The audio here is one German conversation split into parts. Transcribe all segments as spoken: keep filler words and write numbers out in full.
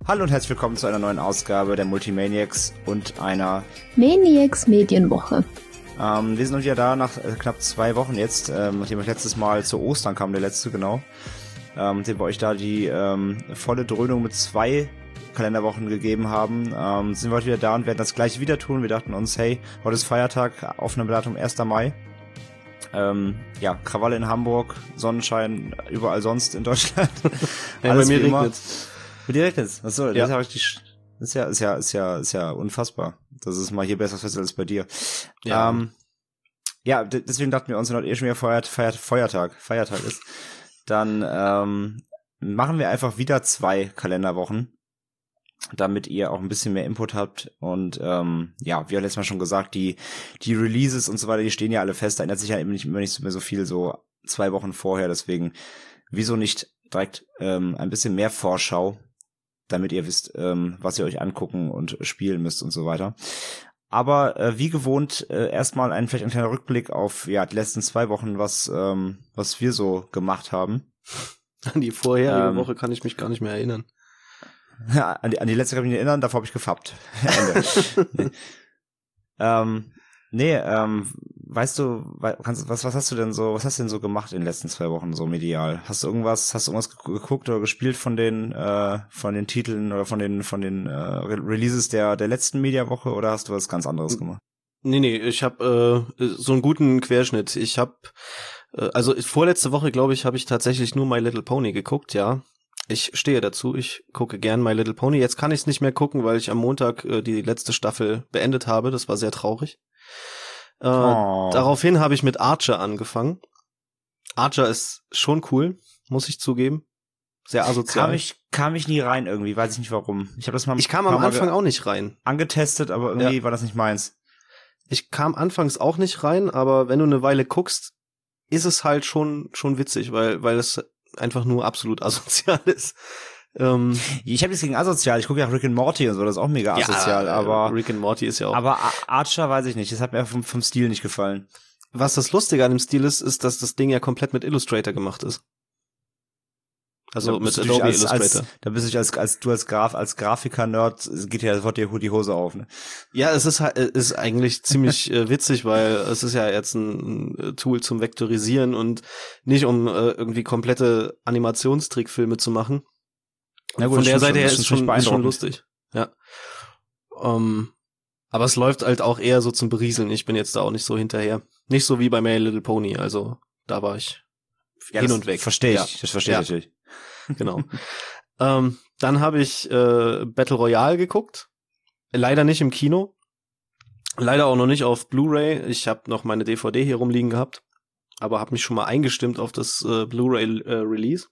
Hallo und herzlich willkommen zu einer neuen Ausgabe der Multimaniacs und einer Maniacs Medienwoche. Ähm, wir sind wieder da nach äh, knapp zwei Wochen jetzt, ähm, nachdem wir letztes Mal zu Ostern kam, der letzte, genau. Ähm, nachdem wir euch da die ähm, volle Dröhnung mit zwei Kalenderwochen gegeben haben, ähm, sind wir heute wieder da und werden das gleiche wieder tun. Wir dachten uns, hey, heute ist Feiertag, Aufnahmedatum erster Mai. Ähm, ja, Krawalle in Hamburg, Sonnenschein überall sonst in Deutschland. Hey, bei mir regnet's. Bei dir regnet's? Was soll? Ja. Das ist ja richtig, ist ja, ist ja, ist ja, ist ja unfassbar. Das ist mal hier besser fest als bei dir. Ja. Ähm, ja, d- deswegen dachten wir uns, wenn heute eh schon wieder Feiert, Feiert, Feiertag, Feiertag ist, dann ähm, machen wir einfach wieder zwei Kalenderwochen, damit ihr auch ein bisschen mehr Input habt. Und ähm, ja, wie auch letztes Mal schon gesagt, die die Releases und so weiter, die stehen ja alle fest. Da ändert sich ja eben nicht, immer nicht mehr so viel, so zwei Wochen vorher. Deswegen, wieso nicht direkt ähm, ein bisschen mehr Vorschau, damit ihr wisst, ähm, was ihr euch angucken und spielen müsst und so weiter. Aber äh, wie gewohnt, äh, erstmal ein vielleicht ein kleiner Rückblick auf ja die letzten zwei Wochen, was ähm, was wir so gemacht haben. An die vorherige Ähm, Woche kann ich mich gar nicht mehr erinnern. Ja, an die, an die letzte kann ich mich erinnern, davor habe ich gefappt. Ende. nee. Ähm, nee, ähm, weißt du, wei- kannst, was, was hast du denn so, was hast du denn so gemacht in den letzten zwei Wochen so medial? Hast du irgendwas, hast du irgendwas ge- geguckt oder gespielt von den, äh, von den Titeln oder von den, von den äh, Re- Releases der, der letzten Mediawoche oder hast du was ganz anderes gemacht? Nee, nee, ich habe äh, so einen guten Querschnitt. Ich habe, äh, also vorletzte Woche, glaube ich, habe ich tatsächlich nur My Little Pony geguckt, ja. Ich stehe dazu, ich gucke gern My Little Pony. Jetzt kann ich es nicht mehr gucken, weil ich am Montag äh, die letzte Staffel beendet habe. Das war sehr traurig. Äh, Oh. Daraufhin habe ich mit Archer angefangen. Archer ist schon cool, muss ich zugeben. Sehr asozial. Kam ich, kam ich nie rein irgendwie, weiß ich nicht warum. Ich habe das mal ich kam ein am paar Mal Anfang ge- auch nicht rein. angetestet, aber irgendwie Ja. war das nicht meins. Ich kam anfangs auch nicht rein, aber wenn du eine Weile guckst, ist es halt schon schon witzig, weil weil es einfach nur absolut asozial ist. Ähm, Ich habe nichts gegen asozial, ich gucke ja auch Rick and Morty und so, das ist auch mega asozial, ja, aber Rick and Morty ist ja auch. aber Ar- Archer weiß ich nicht, das hat mir vom, vom Stil nicht gefallen. Was das Lustige an dem Stil ist, ist, dass das Ding ja komplett mit Illustrator gemacht ist. Also Da mit bist du Adobe natürlich als, Illustrator. als, da bist du als, als du als Graf, als Grafiker-Nerd, geht ja sofort dir die Hose auf, ne? Ja, es ist halt, ist eigentlich ziemlich äh, witzig, weil es ist ja jetzt ein, ein Tool zum Vektorisieren und nicht um äh, irgendwie komplette Animationstrickfilme zu machen. Na gut, Von das der stimmt Seite schon, her das ist ist schon schon, ist schon beeindruckend. lustig. Ja. Ähm, aber es läuft halt auch eher so zum Berieseln. Ich bin jetzt da auch nicht so hinterher. Nicht so wie bei My Little Pony. Also da war ich Ja, hin das und weg. Verstehe ich, Ja. das verstehe Ja. ich natürlich. Genau. ähm, dann habe ich äh, Battle Royale geguckt. Leider nicht im Kino. Leider auch noch nicht auf Blu-ray. Ich habe noch meine D V D hier rumliegen gehabt. Aber habe mich schon mal eingestimmt auf das äh, Blu-ray-Release.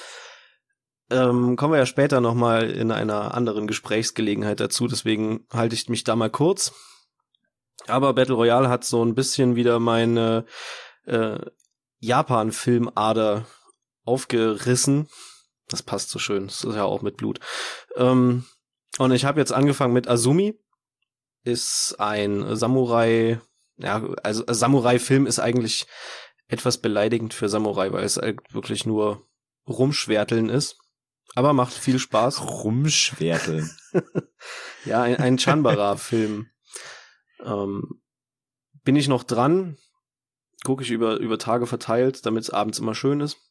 Ähm, kommen wir ja später noch mal in einer anderen Gesprächsgelegenheit dazu. Deswegen halte ich mich da mal kurz. Aber Battle Royale hat so ein bisschen wieder meine äh, Japan-Filmader aufgerissen. Das passt so schön. Das ist ja auch mit Blut. Ähm, und ich habe jetzt angefangen mit Azumi. Ist ein Samurai, ja, also ein Samurai-Film ist eigentlich etwas beleidigend für Samurai, weil es halt wirklich nur rumschwärteln ist. Aber macht viel Spaß. Rumschwärteln. Ja, ein, ein Chanbara-Film. Ähm, bin ich noch dran. Gucke ich über, über Tage verteilt, damit es abends immer schön ist.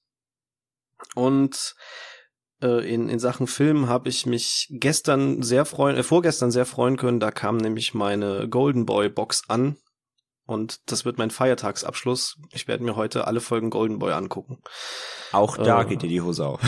Und äh, in, in Sachen Film habe ich mich gestern sehr freuen, äh, vorgestern sehr freuen können. Da kam nämlich meine Golden Boy Box an. Und das wird mein Feiertagsabschluss. Ich werde mir heute alle Folgen Golden Boy angucken. Auch da Äh. geht dir die Hose auf.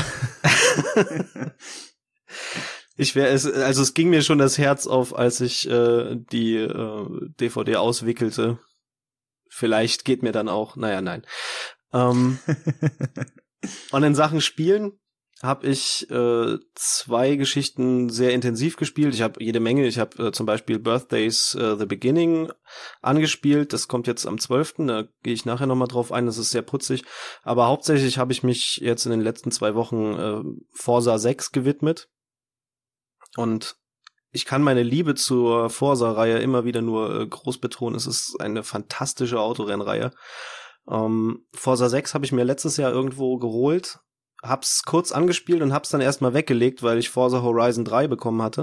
Ich wäre es, also es ging mir schon das Herz auf, als ich äh, die äh, D V D auswickelte. Vielleicht geht mir dann auch, naja, nein. Ähm, und in Sachen Spielen habe ich äh, zwei Geschichten sehr intensiv gespielt. Ich habe jede Menge. Ich habe äh, zum Beispiel Birthdays uh, The Beginning angespielt. Das kommt jetzt am zwölften Da gehe ich nachher nochmal drauf ein. Das ist sehr putzig. Aber hauptsächlich habe ich mich jetzt in den letzten zwei Wochen äh, Forza sechs gewidmet. Und ich kann meine Liebe zur Forza-Reihe immer wieder nur äh, groß betonen. Es ist eine fantastische Autorennreihe. Ähm, Forza sechs habe ich mir letztes Jahr irgendwo geholt. hab's kurz angespielt und hab's dann erstmal weggelegt, weil ich Forza Horizon drei bekommen hatte.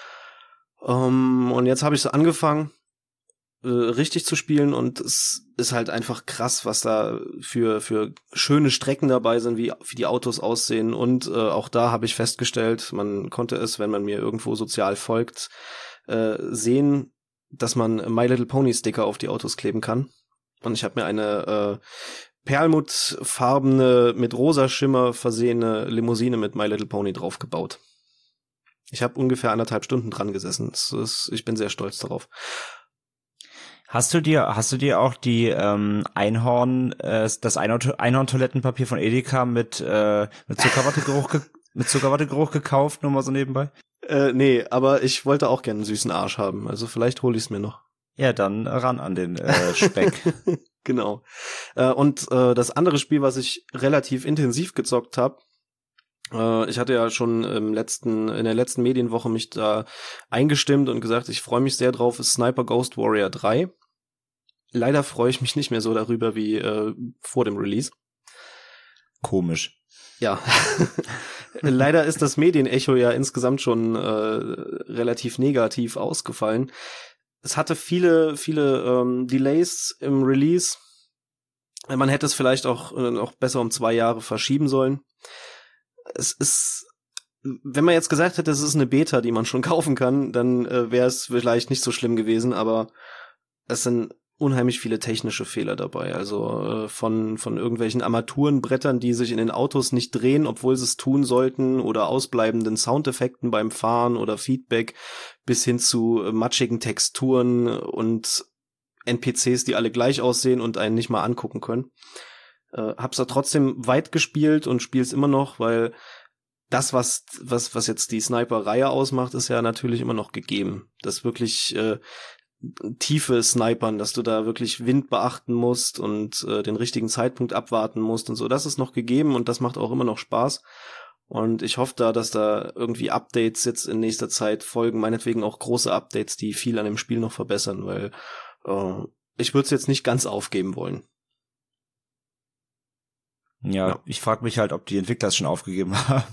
Um, und jetzt habe ich so angefangen, äh, richtig zu spielen und es ist halt einfach krass, was da für für schöne Strecken dabei sind, wie wie die Autos aussehen und äh, auch da habe ich festgestellt, man konnte es, wenn man mir irgendwo sozial folgt, äh, sehen, dass man My Little Pony Sticker auf die Autos kleben kann. Und ich habe mir eine äh, perlmuttfarbene, mit rosa Schimmer versehene Limousine mit My Little Pony draufgebaut. Ich habe ungefähr anderthalb Stunden dran gesessen. Das ist, ich bin sehr stolz darauf. Hast du dir, hast du dir auch die ähm, Einhorn, äh, das Einhorn- Einhorn-Toilettenpapier von Edeka mit äh, mit Zuckerwattegeruch ge- mit Zuckerwattegeruch gekauft, nur mal so nebenbei? Äh, nee, aber ich wollte auch gerne einen süßen Arsch haben. Also vielleicht hole ich es mir noch. Ja, dann ran an den äh, Speck. Genau. Äh, und äh, das andere Spiel, was ich relativ intensiv gezockt habe, äh, ich hatte ja schon im letzten, in der letzten Medienwoche mich da eingestimmt und gesagt, ich freue mich sehr drauf, ist Sniper Ghost Warrior drei. Leider freue ich mich nicht mehr so darüber wie äh, vor dem Release. Komisch. Ja. Leider ist das Medienecho ja insgesamt schon äh, relativ negativ ausgefallen. Es hatte viele, viele ähm, Delays im Release. Man hätte es vielleicht auch äh, noch besser um zwei Jahre verschieben sollen. Es ist, wenn man jetzt gesagt hätte, es ist eine Beta, die man schon kaufen kann, dann äh, wäre es vielleicht nicht so schlimm gewesen, aber es sind unheimlich viele technische Fehler dabei, also äh, von von irgendwelchen Armaturenbrettern, die sich in den Autos nicht drehen, obwohl sie es tun sollten, oder ausbleibenden Soundeffekten beim Fahren oder Feedback, bis hin zu äh, matschigen Texturen und N P Cs, die alle gleich aussehen und einen nicht mal angucken können. Äh, hab's da trotzdem weit gespielt und spiel's immer noch, weil das, was was was jetzt die Sniper-Reihe ausmacht, ist ja natürlich immer noch gegeben. Das wirklich äh, tiefe Snipern, dass du da wirklich Wind beachten musst und äh, den richtigen Zeitpunkt abwarten musst und so. Das ist noch gegeben und das macht auch immer noch Spaß. Und ich hoffe da, dass da irgendwie Updates jetzt in nächster Zeit folgen, meinetwegen auch große Updates, die viel an dem Spiel noch verbessern, weil äh, ich würde es jetzt nicht ganz aufgeben wollen. Ja, Ja. ich frage mich halt, ob die Entwickler es schon aufgegeben haben.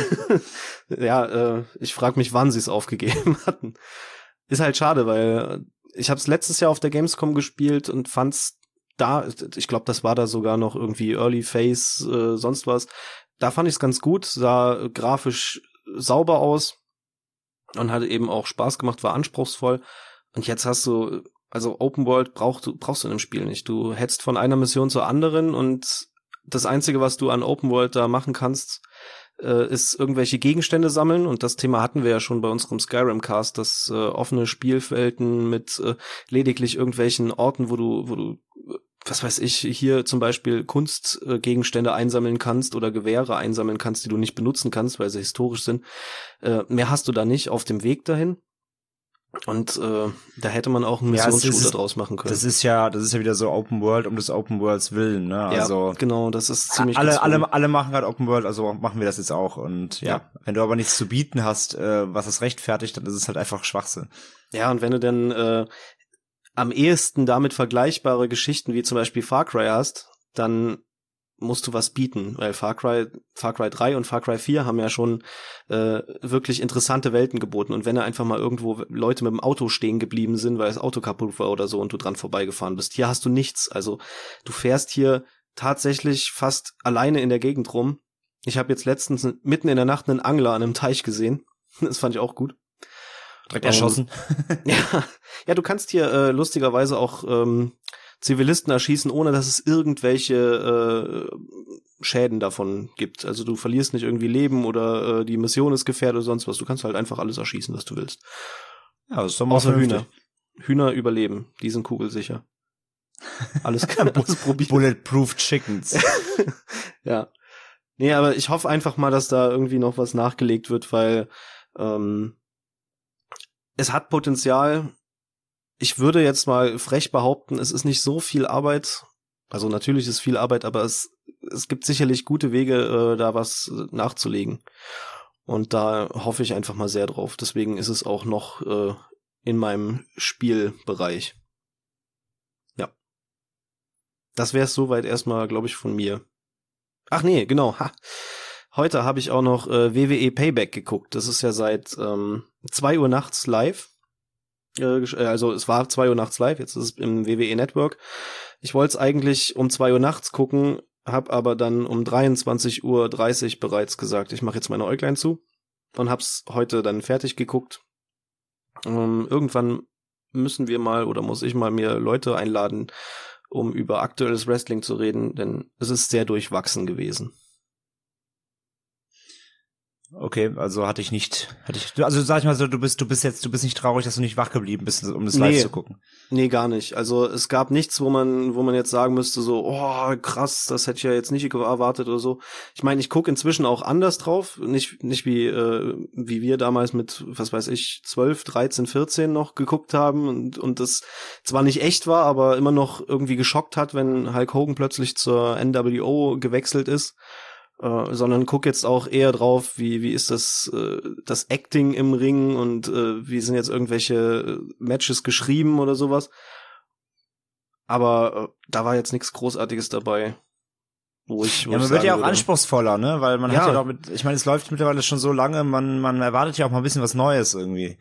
Ja, äh, ich frage mich, wann sie es aufgegeben hatten. Ist halt schade, weil ich habe es letztes Jahr auf der Gamescom gespielt und fand's da, ich glaube, das war da sogar noch irgendwie Early Phase, äh, sonst was. Da fand ich es ganz gut, sah grafisch sauber aus und hatte eben auch Spaß gemacht, war anspruchsvoll. Und jetzt hast du, also Open World brauchst du, brauchst du in dem Spiel nicht. Du hetzt von einer Mission zur anderen und das Einzige, was du an Open World da machen kannst, äh, ist irgendwelche Gegenstände sammeln. Und das Thema hatten wir ja schon bei unserem Skyrim-Cast, dass äh, offene Spielwelten mit äh, lediglich irgendwelchen Orten, wo du, wo du, was weiß ich, hier zum Beispiel Kunstgegenstände einsammeln kannst oder Gewehre einsammeln kannst, die du nicht benutzen kannst, weil sie historisch sind. Äh, mehr hast du da nicht auf dem Weg dahin. Und äh, da hätte man auch einen Ja, es Missionsshooter ist- draus machen können. Das ist ja, das ist ja wieder so Open World um des Open Worlds willen, ne? Also ja, genau, das ist ziemlich alle, gezwungen. alle, alle machen halt Open World, also machen wir das jetzt auch. Und ja, Ja. wenn du aber nichts zu bieten hast, äh, was es rechtfertigt, dann ist es halt einfach Schwachsinn. Ja, und wenn du dann äh, am ehesten damit vergleichbare Geschichten wie zum Beispiel Far Cry hast, dann musst du was bieten, weil Far Cry, Far Cry drei und Far Cry vier haben ja schon äh, wirklich interessante Welten geboten. Und wenn da einfach mal irgendwo Leute mit dem Auto stehen geblieben sind, weil das Auto kaputt war oder so und du dran vorbeigefahren bist, hier hast du nichts. Also du fährst hier tatsächlich fast alleine in der Gegend rum. Ich habe jetzt letztens mitten in der Nacht einen Angler an einem Teich gesehen. Das fand ich auch gut. Direkt Ähm, erschossen. Ja, ja, du kannst hier äh, lustigerweise auch ähm, Zivilisten erschießen, ohne dass es irgendwelche äh, Schäden davon gibt. Also du verlierst nicht irgendwie Leben oder äh, die Mission ist gefährdet oder sonst was. Du kannst halt einfach alles erschießen, was du willst. Ja, das ist doch mal Außer vernünftig. Hühner. Hühner überleben. Die sind kugelsicher. Alles, alles probieren. Bulletproof Chickens. Ja. Nee, aber ich hoffe einfach mal, dass da irgendwie noch was nachgelegt wird, weil ähm, es hat Potenzial. Ich würde jetzt mal frech behaupten, es ist nicht so viel Arbeit. Also natürlich ist viel Arbeit, aber es, es gibt sicherlich gute Wege, äh, da was nachzulegen. Und da hoffe ich einfach mal sehr drauf. Deswegen ist es auch noch äh, in meinem Spielbereich. Ja. Das wäre es soweit erstmal, glaube ich, von mir. Ach nee, genau. Ha. heute habe ich auch noch äh, W W E Payback geguckt. Das ist ja seit ähm, zwei Uhr nachts live. Äh, also es war zwei Uhr nachts live, jetzt ist es im W W E Network. Ich wollte es eigentlich um zwei Uhr nachts gucken, habe aber dann um dreiundzwanzig Uhr dreißig bereits gesagt, ich mache jetzt meine Äuglein zu und hab's heute dann fertig geguckt. Ähm, irgendwann müssen wir mal oder muss ich mal mir Leute einladen, um über aktuelles Wrestling zu reden, denn es ist sehr durchwachsen gewesen. Okay, also hatte ich nicht, hatte ich, also sag ich mal so, du bist, du bist jetzt, du bist nicht traurig, dass du nicht wach geblieben bist, um das Nee. live zu gucken. Nee, gar nicht. Also es gab nichts, wo man, wo man jetzt sagen müsste, so, oh, krass, das hätte ich ja jetzt nicht erwartet oder so. Ich meine, ich gucke inzwischen auch anders drauf, nicht, nicht wie, äh, wie wir damals mit, was weiß ich, zwölf, dreizehn, vierzehn noch geguckt haben und, und das zwar nicht echt war, aber immer noch irgendwie geschockt hat, wenn Hulk Hogan plötzlich zur N W O gewechselt ist. Uh, sondern guck jetzt auch eher drauf, wie wie ist das äh, das Acting im Ring und äh, wie sind jetzt irgendwelche Matches geschrieben oder sowas. Aber äh, da war jetzt nichts Großartiges dabei, wo ich wo ja, man ich wird ja auch würde, anspruchsvoller, ne, weil man ja. hat ja doch mit, ich meine, es läuft mittlerweile schon so lange, man man erwartet ja auch mal ein bisschen was Neues irgendwie.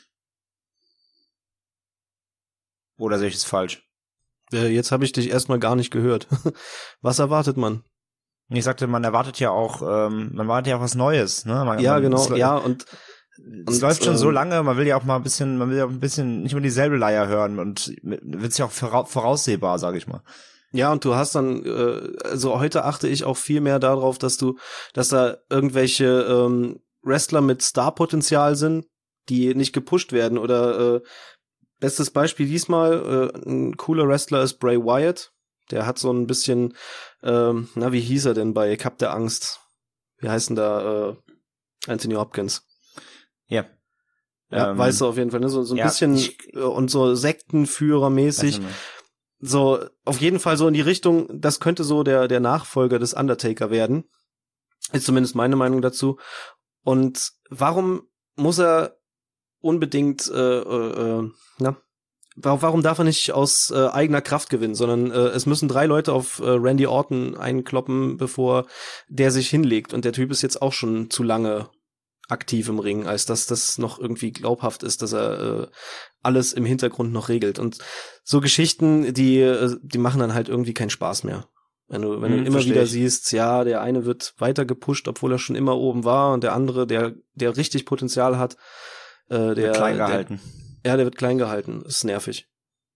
Oder sehe ich es falsch? Äh, jetzt habe ich dich erstmal gar nicht gehört. Was erwartet man? Ich sagte, man erwartet ja auch, ähm, man erwartet ja auch was Neues, ne? Man, Ja, man, genau, es, ja, und es und, läuft schon ähm, so lange, man will ja auch mal ein bisschen, man will ja auch ein bisschen nicht mehr dieselbe Leier hören und wird es ja auch vora- voraussehbar, sage ich mal. Ja, und du hast dann, äh, also heute achte ich auch viel mehr darauf, dass du, dass da irgendwelche ähm, Wrestler mit Starpotenzial sind, die nicht gepusht werden. Oder äh, bestes Beispiel diesmal, äh, ein cooler Wrestler ist Bray Wyatt. Der hat so ein bisschen, ähm, na, wie hieß er denn bei Cup der Angst? Wie heißt denn da äh, Anthony Hopkins? Ja. Ja, ähm, weißt du auf jeden Fall, ne? So, so ein ja, bisschen ich, äh, und so Sektenführermäßig. So, auf jeden Fall so in die Richtung, das könnte so der, der Nachfolger des Undertaker werden. Ist zumindest meine Meinung dazu. Und warum muss er unbedingt, äh, äh, na, warum darf er nicht aus äh, eigener Kraft gewinnen, sondern äh, es müssen drei Leute auf äh, Randy Orton einkloppen, bevor der sich hinlegt. Und der Typ ist jetzt auch schon zu lange aktiv im Ring, als dass das noch irgendwie glaubhaft ist, dass er äh, alles im Hintergrund noch regelt. Und so Geschichten, die äh, die machen dann halt irgendwie keinen Spaß mehr. Wenn du, wenn Hm, du immer wieder ich. siehst, ja, der eine wird weiter gepusht, obwohl er schon immer oben war, und der andere, der der richtig Potenzial hat, äh, der wird klein gehalten. Der, ja, der wird klein gehalten. Das ist nervig.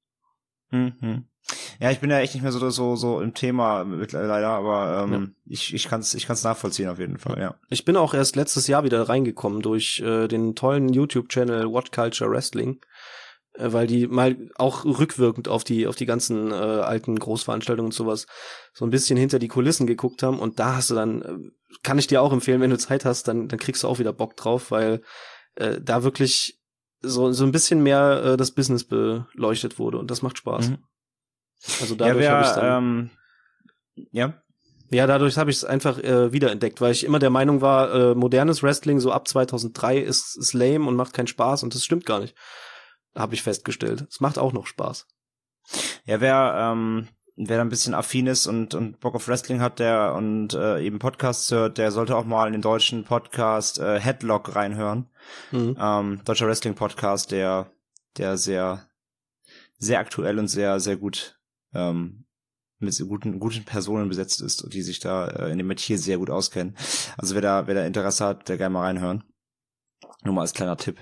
Mhm. Ja, ich bin ja echt nicht mehr so so so im Thema mit, leider, aber ähm, ja. ich ich kann's ich kann's nachvollziehen auf jeden Fall, ja. Ich bin auch erst letztes Jahr wieder reingekommen durch äh, den tollen YouTube-Channel What Culture Wrestling, äh, weil die mal auch rückwirkend auf die auf die ganzen äh, alten Großveranstaltungen und sowas so ein bisschen hinter die Kulissen geguckt haben, und da hast du dann, äh, kann ich dir auch empfehlen, wenn du Zeit hast, dann dann kriegst du auch wieder Bock drauf, weil äh, da wirklich so so ein bisschen mehr äh, das Business beleuchtet wurde, und das macht Spaß. Mhm. Also dadurch ja, habe ich dann ähm, ja ja dadurch habe ich es einfach äh, wiederentdeckt, weil ich immer der Meinung war, äh, modernes Wrestling so ab zweitausenddrei ist, ist lame und macht keinen Spaß, und das stimmt gar nicht. Habe ich festgestellt. Es macht auch noch Spaß. Ja, wer ähm, wer da ein bisschen affin ist und und Bock auf Wrestling hat, der und äh, eben Podcasts hört, der sollte auch mal in den deutschen Podcast äh, Headlock reinhören. Mhm. Ähm, deutscher Wrestling Podcast, der der sehr sehr aktuell und sehr sehr gut ähm, mit so guten guten Personen besetzt ist und die sich da äh, in dem Metier sehr gut auskennen. Also wer da wer da Interesse hat, der gerne mal reinhören. Nur mal als kleiner Tipp.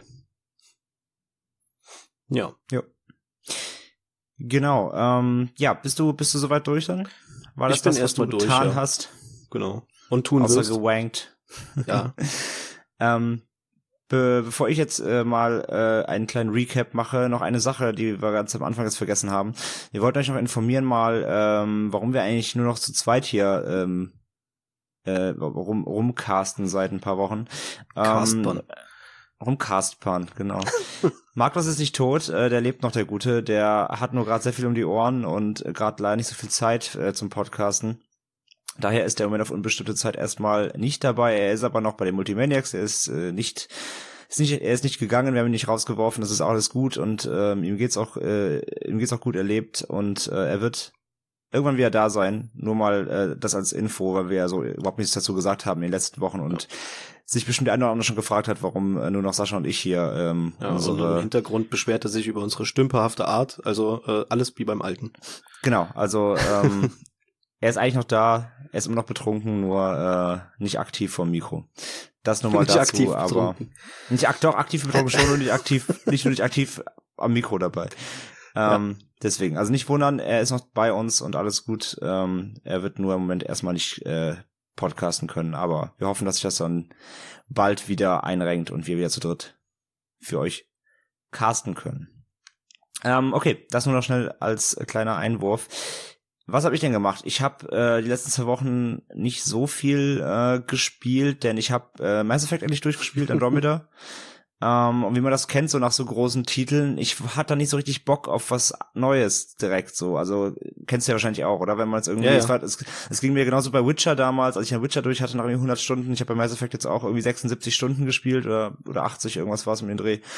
Ja. Ja. Genau. Ähm, ja, bist du bist du soweit durch dann? War das ich bin das, was erst du mal durch, getan ja. hast? Genau. Und tun Außer wirst. gewankt. Ja. ähm, be bevor ich jetzt äh, mal äh, einen kleinen Recap mache, noch eine Sache, die wir ganz am Anfang jetzt vergessen haben. Wir wollten euch noch informieren mal, ähm, warum wir eigentlich nur noch zu zweit hier ähm, äh, rum rumcasten seit ein paar Wochen. Castpan. Ähm, rumcastpan, genau. Markus ist nicht tot, äh, der lebt noch, der Gute. Der hat nur gerade sehr viel um die Ohren und äh, gerade leider nicht so viel Zeit äh, zum Podcasten. Daher ist er im Moment auf unbestimmte Zeit erstmal nicht dabei. Er ist aber noch bei den Multimaniacs. Er ist äh, nicht, ist nicht, er ist nicht gegangen. Wir haben ihn nicht rausgeworfen. Das ist alles gut und ähm, ihm geht's auch, äh, ihm geht's auch gut. Er lebt und äh, er wird irgendwann wieder da sein. Nur mal äh, das als Info, weil wir ja so überhaupt nichts dazu gesagt haben in den letzten Wochen und ja. sich bestimmt der eine oder andere schon gefragt hat, warum äh, nur noch Sascha und ich hier ähm, ja, unsere... Und im Hintergrund beschwert er sich über unsere stümperhafte Art, also äh, alles wie beim Alten. Genau, also ähm, er ist eigentlich noch da, er ist immer noch betrunken, nur äh, nicht aktiv vom Mikro. Das nur mal nicht dazu, aktiv aber betrunken. nicht ak- doch aktiv betrunken schon, nur nicht aktiv, nicht nur nicht aktiv am Mikro dabei. Ähm, ja. Deswegen, also nicht wundern, er ist noch bei uns und alles gut. Ähm, er wird nur im Moment erstmal nicht äh, podcasten können, aber wir hoffen, dass sich das dann bald wieder einrenkt und wir wieder zu dritt für euch casten können. Ähm, okay, das nur noch schnell als kleiner Einwurf. Was habe ich denn gemacht? Ich habe äh, die letzten zwei Wochen nicht so viel äh, gespielt, denn ich habe äh, Mass Effect endlich durchgespielt, Andromeda. ähm, und wie man das kennt, so nach so großen Titeln, ich hatte da nicht so richtig Bock auf was Neues direkt so. Also kennst du ja wahrscheinlich auch, oder? Wenn man es irgendwie, ja, ja. Es, war, es, es ging mir genauso bei Witcher damals, als ich einen Witcher durch hatte nach irgendwie hundert Stunden. Ich habe bei Mass Effect jetzt auch irgendwie sechsundsiebzig Stunden gespielt oder oder achtzig, irgendwas war es um den Dreh.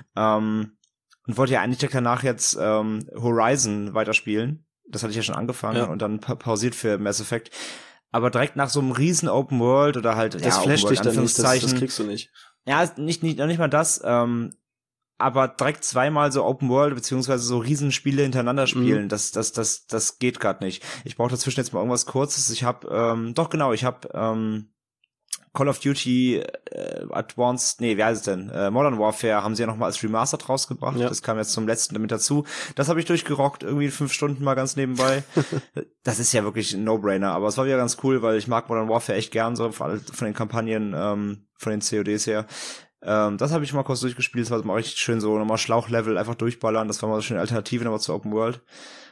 Ähm, und wollte ja eigentlich direkt danach jetzt ähm, Horizon weiterspielen. Das hatte ich ja schon angefangen ja. und dann pa- pausiert für Mass Effect. Aber direkt nach so einem riesen Open World oder halt, das ja, flasht dich dann nicht, das, das kriegst du nicht. Ja, nicht, nicht, noch nicht mal das, ähm, aber direkt zweimal so Open World beziehungsweise so Riesenspiele hintereinander spielen, mhm. das, das, das, das geht gerade nicht. Ich brauche dazwischen jetzt mal irgendwas Kurzes. Ich habe, ähm, doch genau, ich habe ähm, Call of Duty äh, Advanced, nee, wie heißt es denn? Äh, Modern Warfare haben sie ja nochmal als Remastered rausgebracht. Ja. Das kam jetzt zum letzten damit dazu. Das habe ich durchgerockt, irgendwie fünf Stunden mal ganz nebenbei. Das ist ja wirklich ein No-Brainer, aber es war wieder ganz cool, weil ich mag Modern Warfare echt gern, so von den Kampagnen, ähm, von den C O Ds her. Ähm, das habe ich mal kurz durchgespielt, das war mal richtig schön so, nochmal Schlauchlevel einfach durchballern, das war mal so schön Alternative nochmal zur Open World.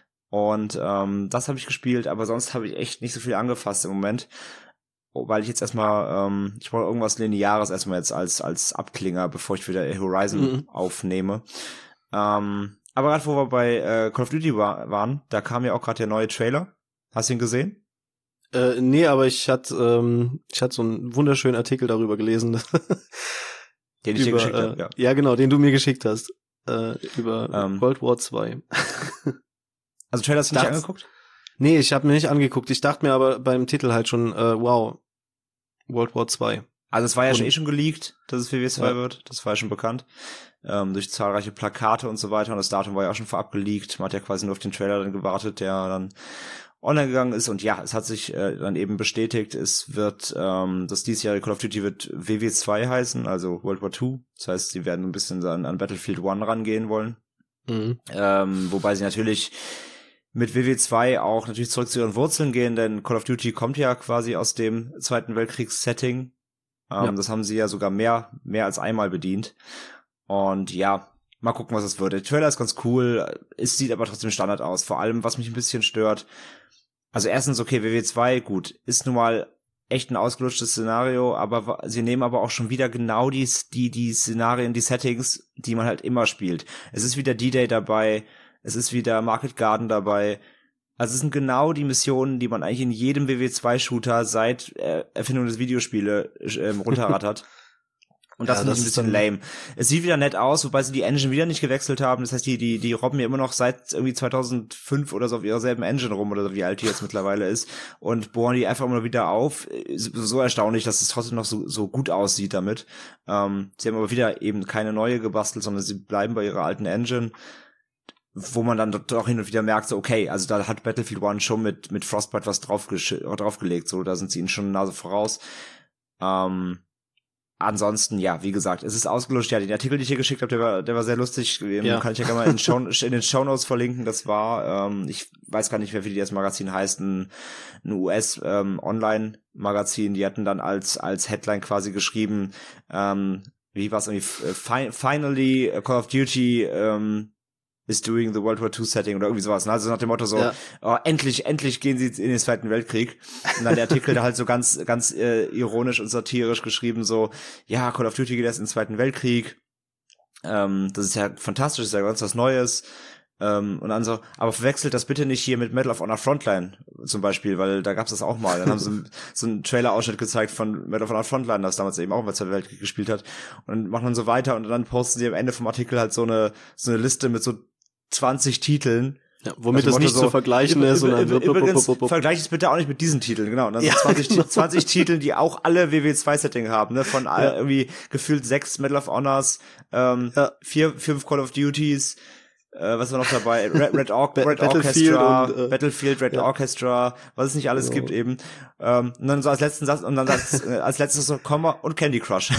Und ähm, das habe ich gespielt, aber sonst habe ich echt nicht so viel angefasst im Moment. Weil ich jetzt erstmal, ähm, ich brauche irgendwas Lineares erstmal jetzt als als Abklinger, bevor ich wieder Horizon mhm. aufnehme. Ähm, aber gerade wo wir bei äh, Call of Duty war, waren, da kam ja auch gerade der neue Trailer. Hast du ihn gesehen? Äh, nee, aber ich hatte ähm, ich hatte so einen wunderschönen Artikel darüber gelesen. Den ich über, dir geschickt äh, habe, ja. Ja, genau, den du mir geschickt hast. Äh, über ähm, World War zwei. Also Trailer hast du nicht angeguckt? Nee, ich habe mir nicht angeguckt. Ich dachte mir aber beim Titel halt schon, äh, wow, World War zwei. Also es war ja und, schon eh schon geleakt, dass es W W zwei ja. wird. Das war ja schon bekannt. Ähm, durch zahlreiche Plakate und so weiter. Und das Datum war ja auch schon vorab geleakt. Man hat ja quasi nur auf den Trailer dann gewartet, der dann online gegangen ist. Und ja, es hat sich äh, dann eben bestätigt, es wird, ähm, das diesjährige Call of Duty wird W W zwei heißen, also World War zwei. Das heißt, sie werden ein bisschen an, an Battlefield eins rangehen wollen. Mhm. Ähm, wobei sie natürlich mit W W zwei auch natürlich zurück zu ihren Wurzeln gehen, denn Call of Duty kommt ja quasi aus dem Zweiten Weltkriegs-Setting. Ähm, ja. Das haben sie ja sogar mehr, mehr als einmal bedient. Und ja, mal gucken, was es wird. Der Trailer ist ganz cool, es sieht aber trotzdem Standard aus. Vor allem, was mich ein bisschen stört, also erstens, okay, W W zwei, gut, ist nun mal echt ein ausgelutschtes Szenario, aber sie nehmen aber auch schon wieder genau die, die, die Szenarien, die Settings, die man halt immer spielt. Es ist wieder D-Day dabei, es ist wieder Market Garden dabei. Also es sind genau die Missionen, die man eigentlich in jedem W W zwei Shooter seit äh, Erfindung des Videospiele äh, runterrattert. Und das, ja, finde ich ein bisschen lame. Es sieht wieder nett aus, wobei sie die Engine wieder nicht gewechselt haben. Das heißt, die die die robben ja immer noch seit irgendwie zweitausendfünf oder so auf ihrer selben Engine rum oder so, wie alt die jetzt mittlerweile ist. Und bohren die einfach immer wieder auf. So erstaunlich, dass es trotzdem noch so so gut aussieht damit. Ähm, sie haben aber wieder eben keine neue gebastelt, sondern sie bleiben bei ihrer alten Engine, wo man dann doch hin und wieder merkt, so okay, also da hat Battlefield eins schon mit mit Frostbite was draufgesch- draufgelegt, so da sind sie ihnen schon eine Nase voraus. Ähm, ansonsten, ja, wie gesagt, es ist ausgelöscht. Ja, den Artikel, den ich hier geschickt habe, der war, der war sehr lustig. Ja. Kann ich ja gerne mal in, Show, in den Shownotes verlinken. Das war, ähm, ich weiß gar nicht mehr, wie das Magazin heißt, ein, ein U S ähm, Online-Magazin. Die hatten dann als als Headline quasi geschrieben, ähm, wie war es irgendwie, fi- finally Call of Duty ähm, is doing the World War zwei Setting oder irgendwie sowas. Also nach dem Motto so, ja. oh, endlich, endlich gehen sie in den Zweiten Weltkrieg. Und dann der Artikel da halt so ganz, ganz äh, ironisch und satirisch geschrieben so, ja, Call of Duty geht erst in den Zweiten Weltkrieg. Ähm, das ist ja fantastisch, das ist ja ganz was Neues. Ähm, und dann so, aber verwechselt das bitte nicht hier mit Medal of Honor Frontline zum Beispiel, weil da gab's das auch mal. Dann haben sie so einen Trailer-Ausschnitt gezeigt von Medal of Honor Frontline, das damals eben auch im Zweiten Weltkrieg gespielt hat. Und machen dann so weiter und dann posten sie am Ende vom Artikel halt so eine so eine Liste mit so zwanzig Titeln, Ja, womit also es nicht so, zu vergleichen ist. Und dann übrigens, vergleich es bitte auch nicht mit diesen Titeln, genau. Und dann ja, so zwanzig, genau. zwanzig Titeln, die auch alle W W zwei Setting haben, ne? Von ja. irgendwie gefühlt sechs Medal of Honors, ähm, ja. vier, fünf Call of Duties, äh, was war noch dabei? Red, Red, Or- Red Battlefield Orchestra, und, äh, Battlefield, Red ja. Orchestra, was es nicht alles genau. gibt eben. Ähm, und dann so als letzten Satz, und dann als, äh, als letztes so Komma und Candy Crush.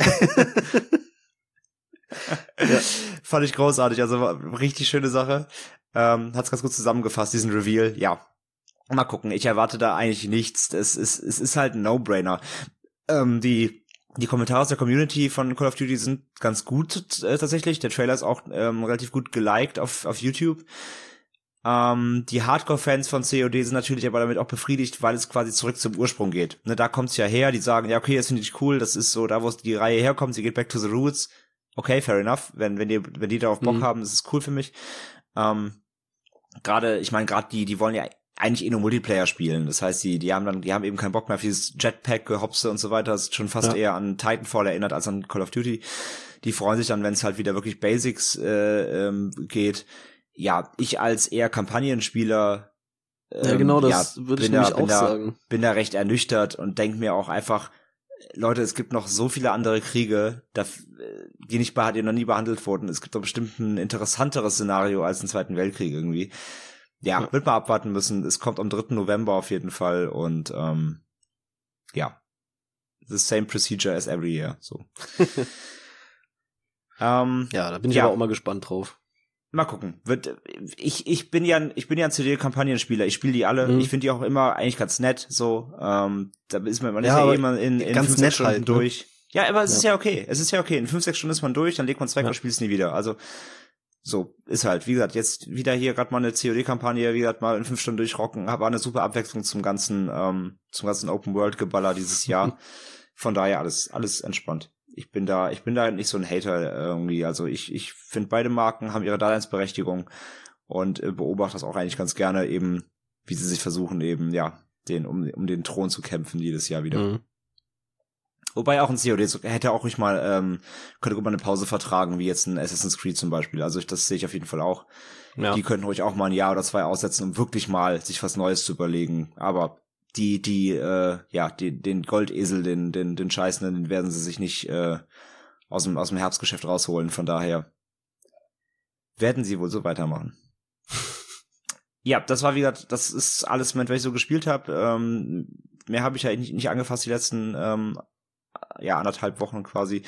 ja. Fand ich großartig, also war richtig schöne Sache. Ähm, hat's ganz gut zusammengefasst, diesen Reveal. Ja, mal gucken. Ich erwarte da eigentlich nichts. Es ist, es ist halt ein No-Brainer. Ähm, die die Kommentare aus der Community von Call of Duty sind ganz gut äh, tatsächlich. Der Trailer ist auch ähm, relativ gut geliked auf auf YouTube. Ähm, die Hardcore-Fans von C O D sind natürlich aber damit auch befriedigt, weil es quasi zurück zum Ursprung geht. Ne, da kommt's ja her. Die sagen, ja okay, das finde ich cool. Das ist so da, wo die Reihe herkommt. Sie geht back to the roots. Okay, fair enough. Wenn wenn die wenn die darauf Bock mhm. haben, ist es cool für mich. Ähm, gerade, ich meine, gerade die die wollen ja eigentlich eh nur Multiplayer spielen. Das heißt, die, die haben dann, die haben eben keinen Bock mehr auf dieses Jetpack-Gehopse und so weiter. Das ist schon fast ja. eher an Titanfall erinnert als an Call of Duty. Die freuen sich dann, wenn es halt wieder wirklich Basics äh, ähm, geht. Ja, ich als eher Kampagnenspieler ähm, ja, genau, das ja, würde ich bin nämlich da, bin auch da, sagen. Bin da recht ernüchtert und denke mir auch einfach, Leute, es gibt noch so viele andere Kriege, die nicht die noch nie behandelt wurden. Es gibt doch bestimmt ein interessanteres Szenario als den Zweiten Weltkrieg irgendwie. Ja, ja, wird man abwarten müssen. Es kommt am dritten November auf jeden Fall und ähm, ja, the same procedure as every year. So. ähm, ja, da bin ich ja. aber auch mal gespannt drauf. Mal gucken. Wird, ich ich bin ja ich bin ja ein C D-Kampagnenspieler. Ich spiele die alle. Mhm. Ich finde die auch immer eigentlich ganz nett. So, ähm, da ist man man ist ja, ja eh immer in, in ganz fünf, nett sechs Stunden halt, durch. Ne? Ja, aber es ja. ist ja okay. Es ist ja okay. In fünf, sechs Stunden ist man durch, dann legt man es weg ja. und spielt es nie wieder. Also so ist halt. Wie gesagt, jetzt wieder hier gerade mal eine C O D-Kampagne, wie gesagt mal in fünf Stunden durchrocken. War eine super Abwechslung zum ganzen ähm, zum ganzen Open-World-Geballer dieses Jahr. Von daher alles alles entspannt. Ich bin da, ich bin da nicht so ein Hater irgendwie. Also ich, ich finde, beide Marken haben ihre Daseinsberechtigung und äh, beobachte das auch eigentlich ganz gerne eben, wie sie sich versuchen eben, ja, den, um, um den Thron zu kämpfen jedes Jahr wieder. Mhm. Wobei auch ein C O D hätte auch ruhig mal, ähm, könnte gut mal eine Pause vertragen, wie jetzt ein Assassin's Creed zum Beispiel. Also ich, das sehe ich auf jeden Fall auch. Ja. Die könnten ruhig auch mal ein Jahr oder zwei aussetzen, um wirklich mal sich was Neues zu überlegen. Aber die, die, äh, ja, die, den Goldesel, den, den, den Scheißen, den werden sie sich nicht äh, aus dem, aus dem Herbstgeschäft rausholen. Von daher werden sie wohl so weitermachen. Ja, das war wieder, das ist alles, wenn ich so gespielt habe. Ähm, mehr habe ich ja nicht, nicht angefasst die letzten ähm, ja anderthalb Wochen quasi.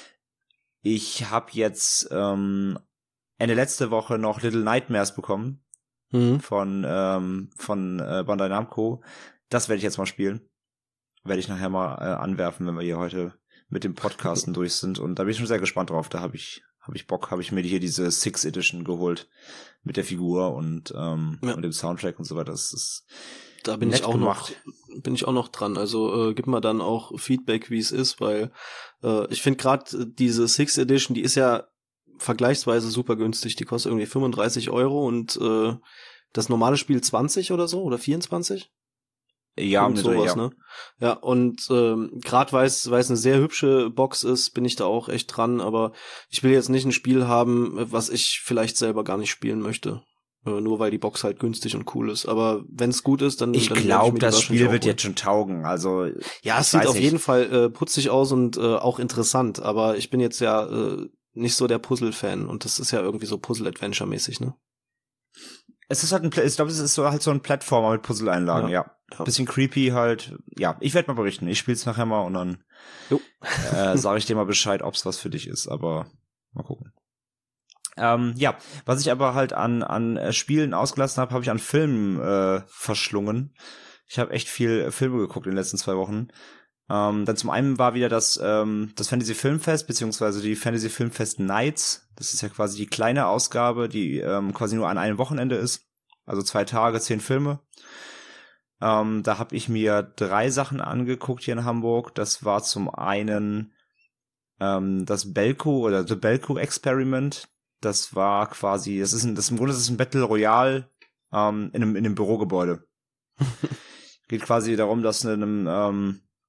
Ich habe jetzt ähm, Ende letzte Woche noch Little Nightmares bekommen mhm. von ähm, von äh, Bandai Namco. Das werde ich jetzt mal spielen. Werde ich nachher mal äh, anwerfen, wenn wir hier heute mit dem Podcasten durch sind. Und da bin ich schon sehr gespannt drauf. Da habe ich habe ich Bock, habe ich mir hier diese Six Edition geholt mit der Figur und ähm, ja. und dem Soundtrack und so weiter. Das ist da bin ich auch gemacht. noch bin ich auch noch dran. Also äh, gib mal dann auch Feedback, wie es ist, weil äh, ich finde gerade diese Six Edition, die ist ja vergleichsweise super günstig. Die kostet irgendwie fünfunddreißig Euro und äh, das normale Spiel zwanzig oder so oder vierundzwanzig. Ja, und sowas, ja. ne? Ja, und ähm, gerade weil es weil es eine sehr hübsche Box ist, bin ich da auch echt dran, aber ich will jetzt nicht ein Spiel haben, was ich vielleicht selber gar nicht spielen möchte. Äh, nur weil die Box halt günstig und cool ist. Aber wenn es gut ist, dann Ich dann glaube, das Spiel wird jetzt schon taugen. Also ja, es sieht auf jeden Fall äh, putzig aus und äh, auch interessant, aber ich bin jetzt ja äh, nicht so der Puzzle-Fan und das ist ja irgendwie so Puzzle-Adventure-mäßig, ne? Es ist halt ein, ich glaube, es ist so halt so ein Plattformer mit Puzzle-Einlagen, ja. ja. Bisschen creepy halt. Ja, ich werde mal berichten. Ich spiel's nachher mal und dann äh, sage ich dir mal Bescheid, ob's was für dich ist. Aber mal gucken. Ähm, ja, was ich aber halt an an Spielen ausgelassen habe, habe ich an Filmen äh, verschlungen. Ich habe echt viel Filme geguckt in den letzten zwei Wochen. Ähm, dann zum einen war wieder das ähm, das Fantasy Filmfest beziehungsweise die Fantasy Filmfest Nights. Das ist ja quasi die kleine Ausgabe, die ähm, quasi nur an einem Wochenende ist. Also zwei Tage, zehn Filme. Ähm, da habe ich mir drei Sachen angeguckt hier in Hamburg. Das war zum einen ähm, das Belko oder The Belko Experiment. Das war quasi, das ist ein, das im Grunde ist es ein Battle Royale ähm, in einem in einem Bürogebäude. Geht quasi darum, dass in einem ähm,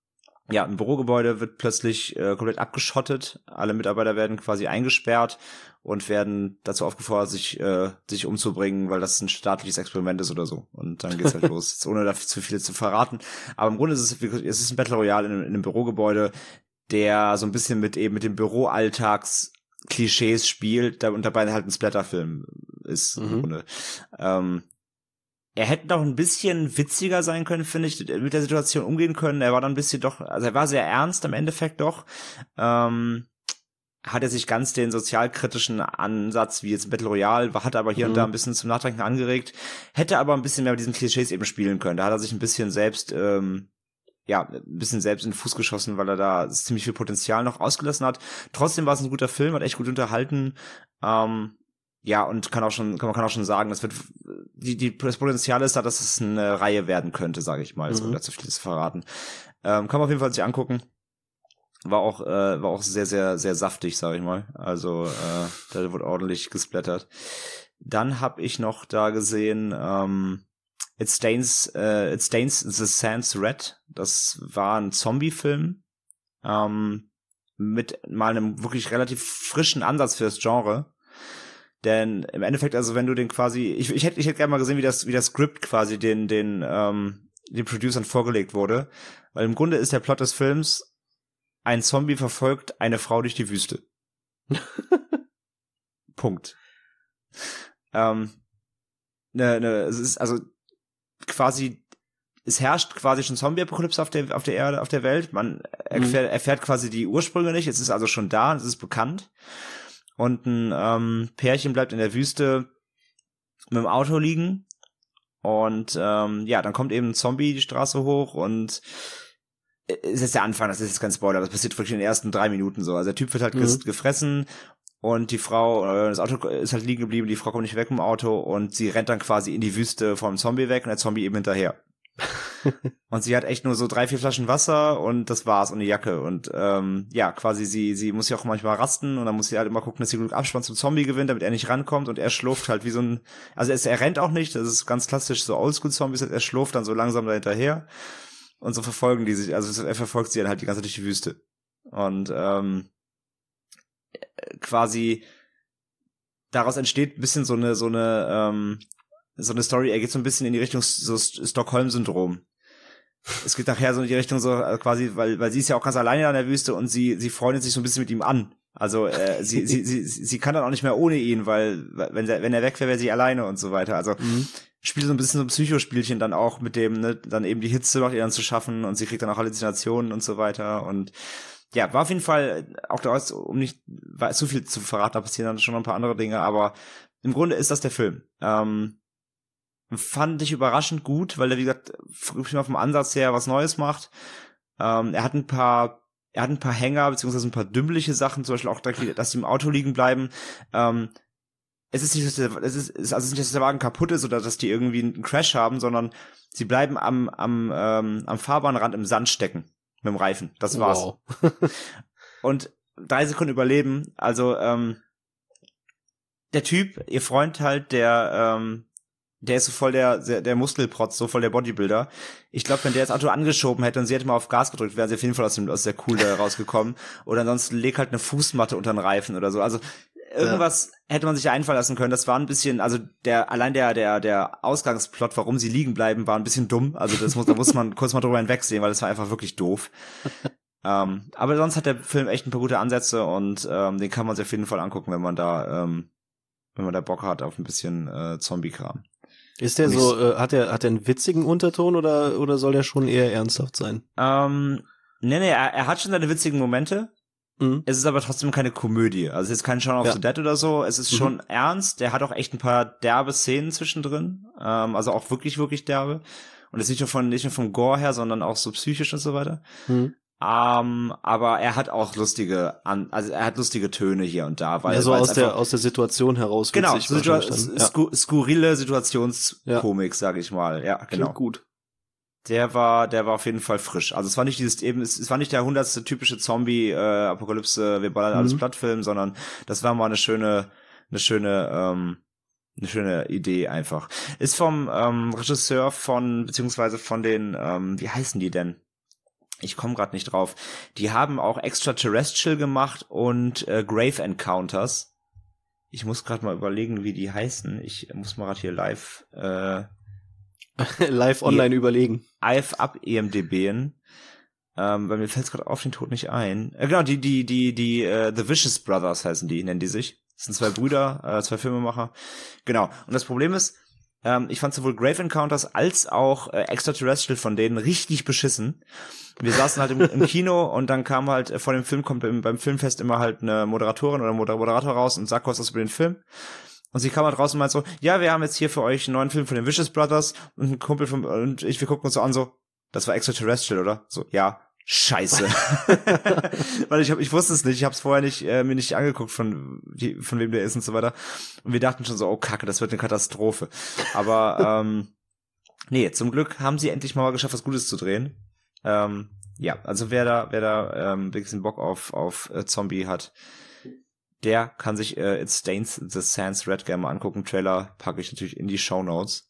ja, ein Bürogebäude wird plötzlich äh, komplett abgeschottet. Alle Mitarbeiter werden quasi eingesperrt und werden dazu aufgefordert, sich äh, sich umzubringen, weil das ein staatliches Experiment ist oder so. Und dann geht's halt los, jetzt ohne dafür zu viel zu verraten. Aber im Grunde ist es wirklich, es ist ein Battle Royale in, in einem Bürogebäude, der so ein bisschen mit eben mit dem Büroalltags Klischees spielt und dabei halt ein Splatterfilm ist im Mhm. Grunde. Ähm, Er hätte noch ein bisschen witziger sein können, finde ich, mit der Situation umgehen können. Er war dann ein bisschen doch, also er war sehr ernst am Endeffekt doch. Ähm, hat er sich ganz den sozialkritischen Ansatz wie jetzt Battle Royale, hat aber hier Mhm. und da ein bisschen zum Nachdenken angeregt. Hätte aber ein bisschen mehr mit diesen Klischees eben spielen können. Da hat er sich ein bisschen selbst, ähm, ja, ein bisschen selbst in den Fuß geschossen, weil er da ziemlich viel Potenzial noch ausgelassen hat. Trotzdem war es ein guter Film, hat echt gut unterhalten. Ähm, Ja, und kann auch schon, kann man kann auch schon sagen, das wird, die, die, das Potenzial ist da, dass es eine Reihe werden könnte, sage ich mal, Mhm. ohne zu viel zu verraten. Ähm, kann man auf jeden Fall sich angucken. War auch, äh, war auch sehr, sehr, sehr saftig, sage ich mal. Also, äh, da wurde ordentlich gesplattert. Dann habe ich noch da gesehen, ähm, It Stains, äh, It Stains the Sands Red. Das war ein Zombie-Film, ähm, mit mal einem wirklich relativ frischen Ansatz für das Genre. Denn im Endeffekt, also wenn du den quasi, ich, ich hätte, ich hätte gerne mal gesehen, wie das, wie das Skript quasi den, den, ähm, den Producern vorgelegt wurde. Weil im Grunde ist der Plot des Films, ein Zombie verfolgt eine Frau durch die Wüste. Punkt. Ähm, ne, ne, es ist also quasi, es herrscht quasi schon Zombie-Apokalypse auf der, auf der Erde, auf der Welt. Man erfährt, erfährt quasi die Ursprünge nicht. Es ist also schon da, es ist bekannt. Und ein ähm, Pärchen bleibt in der Wüste mit dem Auto liegen. Und ähm, ja, dann kommt eben ein Zombie die Straße hoch und es ist der Anfang, das ist jetzt kein Spoiler, das passiert wirklich in den ersten drei Minuten so. Also der Typ wird halt Mhm. gefressen und die Frau, äh, das Auto ist halt liegen geblieben, die Frau kommt nicht weg im Auto und sie rennt dann quasi in die Wüste vom Zombie weg und der Zombie eben hinterher. Und sie hat echt nur so drei, vier Flaschen Wasser und das war's und eine Jacke. Und ähm, ja, quasi sie sie muss ja auch manchmal rasten und dann muss sie halt immer gucken, dass sie genug Abstand zum Zombie gewinnt, damit er nicht rankommt und er schlurft halt wie so ein, also er, er rennt auch nicht, das ist ganz klassisch so Oldschool-Zombies, er schlurft dann so langsam da hinterher und so verfolgen die sich, also er verfolgt sie dann halt die ganze Zeit durch die Wüste. Und ähm, quasi daraus entsteht ein bisschen so eine, so eine, ähm, so eine Story, er geht so ein bisschen in die Richtung so Stockholm-Syndrom. Es geht nachher so in die Richtung so äh, quasi, weil weil sie ist ja auch ganz alleine an der Wüste und sie sie freundet sich so ein bisschen mit ihm an. Also äh, sie, sie sie sie kann dann auch nicht mehr ohne ihn, weil wenn er wenn er weg wäre, wäre sie alleine und so weiter. Also Mhm. spielt so ein bisschen so ein Psychospielchen dann auch mit dem, ne, dann eben die Hitze macht ihr dann zu schaffen und sie kriegt dann auch Halluzinationen und so weiter und ja, war auf jeden Fall auch daraus, um nicht war zu viel zu verraten, da passieren dann schon noch ein paar andere Dinge, aber im Grunde ist das der Film. Ähm, fand ich überraschend gut, weil er, wie gesagt, vom Ansatz her was Neues macht. Ähm, er hat ein paar, er hat ein paar Hänger, beziehungsweise ein paar dümmliche Sachen, zum Beispiel auch, dass die im Auto liegen bleiben. Ähm, es ist nicht, dass der, es ist, es ist also nicht, dass der Wagen kaputt ist oder dass die irgendwie einen Crash haben, sondern sie bleiben am, am, ähm, am Fahrbahnrand im Sand stecken. Mit dem Reifen. Das war's. Wow. Und drei Sekunden überleben. Also, ähm, der Typ, ihr Freund halt, der, ähm, der ist so voll der, der Muskelprotz, so voll der Bodybuilder. Ich glaube, wenn der das Auto angeschoben hätte und sie hätte mal auf Gas gedrückt, wäre sie auf jeden Fall aus, dem, aus der Kuhle rausgekommen. Oder ansonsten leg halt eine Fußmatte unter den Reifen oder so. Also irgendwas ja. hätte man sich einfallen lassen können. Das war ein bisschen, also der allein der der der Ausgangsplot, warum sie liegen bleiben, war ein bisschen dumm. Also das muss, da muss man kurz mal drüber hinwegsehen, weil das war einfach wirklich doof. ähm, aber sonst hat der Film echt ein paar gute Ansätze und ähm, den kann man sich auf jeden Fall angucken, wenn man da ähm, wenn man da Bock hat auf ein bisschen äh, Zombie-Kram. Ist der so, äh, hat er hat er einen witzigen Unterton oder oder soll der schon eher ernsthaft sein? Ähm, nee, nee, er, er hat schon seine witzigen Momente. Mhm. Es ist aber trotzdem keine Komödie. Also es ist kein Shaun of ja. the Dead oder so. Es ist mhm. schon ernst. Der hat auch echt ein paar derbe Szenen zwischendrin. Ähm, also auch wirklich, wirklich derbe. Und das ist nicht nur von, nicht nur vom Gore her, sondern auch so psychisch und so weiter. Mhm. Um, aber er hat auch lustige, also er hat lustige Töne hier und da, weil ja, so aus einfach, der aus der Situation heraus. Genau, Situa sku skurrile Situationskomik, ja. sage ich mal. Ja, genau. Klingt gut. Der war, der war auf jeden Fall frisch. Also es war nicht dieses eben, es, es war nicht der hundertste typische Zombie-Apokalypse, äh, wir ballern mhm. alles Plattfilm, sondern das war mal eine schöne, eine schöne, ähm, eine schöne Idee einfach. Ist vom ähm, Regisseur von beziehungsweise von den, ähm, wie heißen die denn? Ich komme gerade nicht drauf. Die haben auch Extraterrestrial gemacht und äh, Grave Encounters. Ich muss gerade mal überlegen, wie die heißen. Ich muss mal gerade hier live äh, live online e- überlegen. live ab EMDBen. Ähm, weil mir fällt es gerade auf den Tod nicht ein. Äh, genau, die, die, die, die, äh, The Vicious Brothers heißen die, nennen die sich. Das sind zwei Brüder, äh, zwei Filmemacher. Genau. Und das Problem ist, ähm, ich fand sowohl Grave Encounters als auch äh, Extraterrestrial von denen richtig beschissen. Wir saßen halt im, im Kino und dann kam halt, äh, vor dem Film kommt im, beim Filmfest immer halt eine Moderatorin oder Moder- Moderator raus und sagt was über den Film. Und sie kam halt raus und meint so, ja, wir haben jetzt hier für euch einen neuen Film von den Vicious Brothers und ein Kumpel von, und ich, wir gucken uns so an, so, das war Extraterrestrial, oder? So, ja. Scheiße. Weil ich hab, ich wusste es nicht, ich habe es vorher nicht äh, mir nicht angeguckt von die, von wem der ist und so weiter. Und wir dachten schon so, oh Kacke, das wird eine Katastrophe. Aber ähm, nee, zum Glück haben sie endlich mal geschafft, was Gutes zu drehen. Ähm, ja, also wer da wer da ähm, ein bisschen Bock auf auf äh, Zombie hat, der kann sich äh, It Stains the Sands Red gerne mal angucken. Trailer packe ich natürlich in die Shownotes.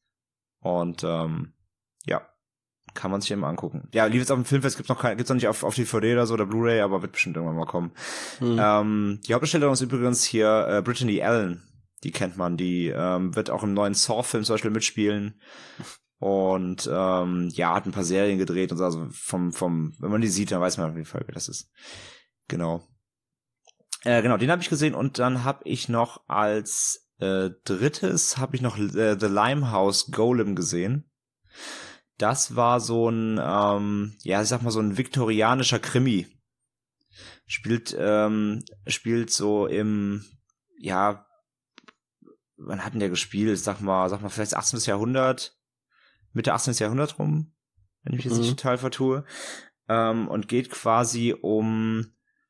Und ähm, ja, kann man sich eben angucken. Ja, lief jetzt auf dem Filmfest, gibt's noch kein, gibt's noch nicht auf, auf D V D oder so oder Blu-ray, aber wird bestimmt irgendwann mal kommen. Mhm. Ähm, die Hauptdarstellerin ist übrigens hier äh, Brittany Allen. Die kennt man, die ähm, wird auch im neuen Saw-Film zum Beispiel mitspielen. Und ähm, ja, hat ein paar Serien gedreht und so, also vom, vom, wenn man die sieht, dann weiß man auf jeden Fall, wer das ist. Genau. Äh, genau, den habe ich gesehen und dann habe ich noch als äh, drittes habe ich noch äh, The Limehouse Golem gesehen. Das war so ein, ähm, ja, ich sag mal so ein viktorianischer Krimi. Spielt, ähm, spielt so im, ja, wann hat denn der gespielt? Sag mal, sag mal, vielleicht achtzehnten. Jahrhundert, Mitte achtzehnten. Jahrhundert rum, wenn ich mich jetzt Mhm. nicht total vertue. Ähm, und geht quasi um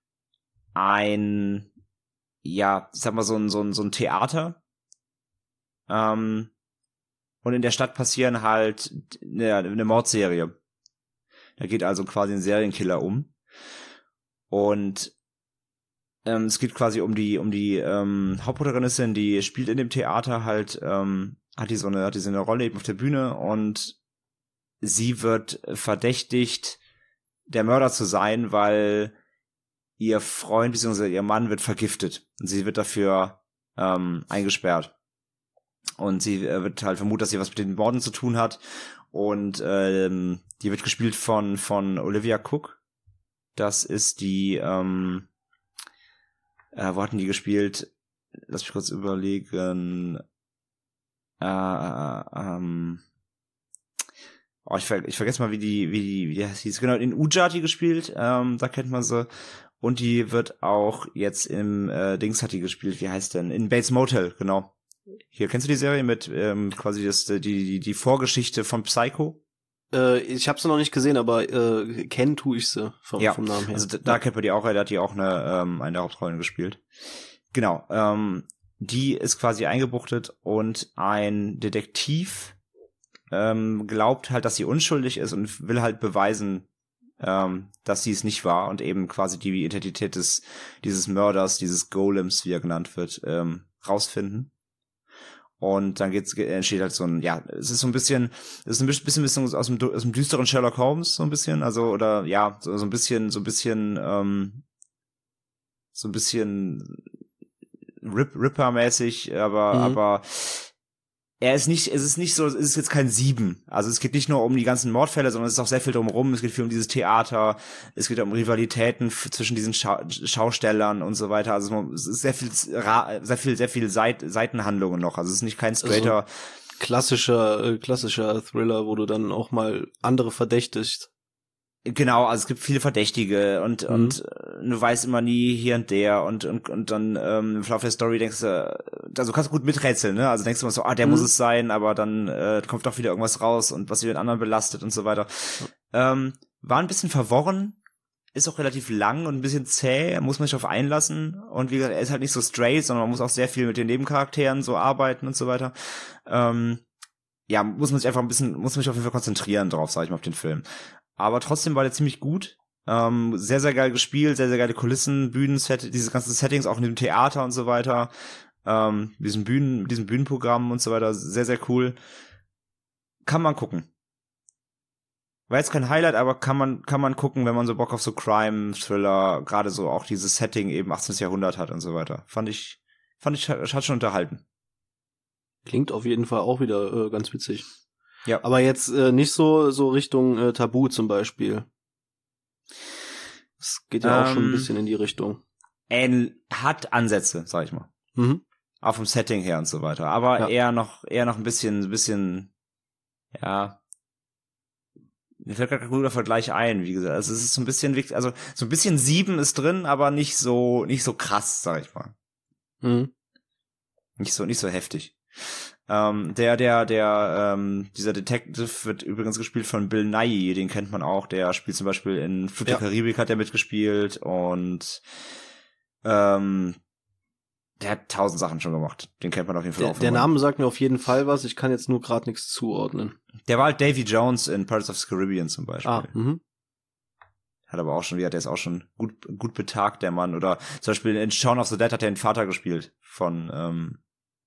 ein, ja, ich sag mal, so ein, so ein, so ein Theater. Ähm, Und in der Stadt passieren halt eine, eine Mordserie. Da geht also quasi ein Serienkiller um. Und ähm, es geht quasi um die um die ähm, Hauptprotagonistin, die spielt in dem Theater halt, ähm, hat die so eine hat die so eine Rolle eben auf der Bühne und sie wird verdächtigt, der Mörder zu sein, weil ihr Freund bzw. ihr Mann wird vergiftet. Und sie wird dafür ähm, eingesperrt. Und sie äh, wird halt vermutet, dass sie was mit den Morden zu tun hat. Und ähm, die wird gespielt von von Olivia Cook. Das ist die, ähm, äh, wo hatten die gespielt? Lass mich kurz überlegen. Äh, äh, ähm, oh, ich, ver ich vergesse mal, wie die, wie die, wie die hieß. Genau, in Uja hat die gespielt. Ähm, da kennt man sie. Und die wird auch jetzt im äh, Dings hat die gespielt. Wie heißt denn? In Bates Motel, genau. Hier, kennst du die Serie mit ähm, quasi das, die, die, die Vorgeschichte von Psycho? Äh, ich habe sie noch nicht gesehen, aber äh, kennen tue ich sie vom, ja, vom Namen her. Also da, da ja. kennt man die auch, da hat die auch eine, ähm, eine der Hauptrollen gespielt. Genau, ähm, die ist quasi eingebuchtet und ein Detektiv ähm, glaubt halt, dass sie unschuldig ist und will halt beweisen, ähm, dass sie es nicht war und eben quasi die Identität des dieses Mörders, dieses Golems, wie er genannt wird, ähm, rausfinden. Und dann geht's, entsteht halt so ein, ja, es ist so ein bisschen, es ist ein bisschen, bisschen aus dem, aus dem düsteren Sherlock Holmes, so ein bisschen, also, oder, ja, so, so ein bisschen, so ein bisschen, ähm, so ein bisschen Rip, Ripper-mäßig, aber, mhm. aber, er ist nicht, es ist nicht so, es ist jetzt kein Sieben. Also es geht nicht nur um die ganzen Mordfälle, sondern es ist auch sehr viel drumherum. Es geht viel um dieses Theater, es geht um Rivalitäten zwischen diesen Schau Schaustellern und so weiter. Also es ist sehr viel, sehr viel, sehr viel Seit Seitenhandlungen noch. Also es ist nicht kein straighter. Also klassischer, äh, klassischer Thriller, wo du dann auch mal andere verdächtigst. Genau, also es gibt viele Verdächtige und mhm. und du weißt immer nie hier und der und und und dann ähm, im Verlauf der Story denkst du, also kannst du gut miträtseln, ne? Also denkst du immer so, ah, der mhm. muss es sein, aber dann äh, kommt doch wieder irgendwas raus und was den anderen belastet und so weiter. Mhm. Ähm, war ein bisschen verworren, ist auch relativ lang und ein bisschen zäh, muss man sich darauf einlassen und wie gesagt, er ist halt nicht so straight, sondern man muss auch sehr viel mit den Nebencharakteren so arbeiten und so weiter. Ähm, ja, muss man sich einfach ein bisschen, muss man sich auf jeden Fall konzentrieren drauf, sag ich mal, auf den Film. Aber trotzdem war der ziemlich gut. Ähm, sehr, sehr geil gespielt, sehr, sehr geile Kulissen, Bühnenset, diese ganzen Settings, auch in dem Theater und so weiter. Ähm, diesen Bühnen, diesem Bühnenprogramm und so weiter, sehr, sehr cool. Kann man gucken. war jetzt kein Highlight, aber kann man kann man gucken, wenn man so Bock auf so Crime, Thriller, gerade so auch dieses Setting eben achtzehnten. Jahrhundert hat und so weiter. Fand ich, fand ich, hat schon unterhalten. Klingt auf jeden Fall auch wieder äh, ganz witzig. Ja. Aber jetzt äh, nicht so so Richtung äh, Tabu zum Beispiel. Das geht ja auch Ähm, schon ein bisschen in die Richtung. Ähn, hat Ansätze, sag ich mal. Mhm. Auch vom Setting her und so weiter. Aber Ja. eher noch, eher noch ein bisschen, ein bisschen, ja. Mir fällt gerade kein guter Vergleich ein, wie gesagt. Also es ist so ein bisschen, also so ein bisschen Sieben ist drin, aber nicht so, nicht so krass, sag ich mal. Mhm. Nicht so, nicht so heftig. Ähm, der, der, der, ähm, dieser Detective wird übrigens gespielt von Bill Nighy, den kennt man auch. Der spielt zum Beispiel in Fluch der Ja. Karibik, hat er mitgespielt und ähm, der hat tausend Sachen schon gemacht. Den kennt man auf jeden Fall Der, auch. der von- Name sagt mir auf jeden Fall was. Ich kann jetzt nur gerade nichts zuordnen. Der war halt Davy Jones in Pirates of the Caribbean zum Beispiel. Ah, mhm. Hat aber auch schon, wie hat der ist auch schon gut, gut betagt, der Mann. Oder zum Beispiel in Shaun of the Dead hat er den Vater gespielt von, ähm,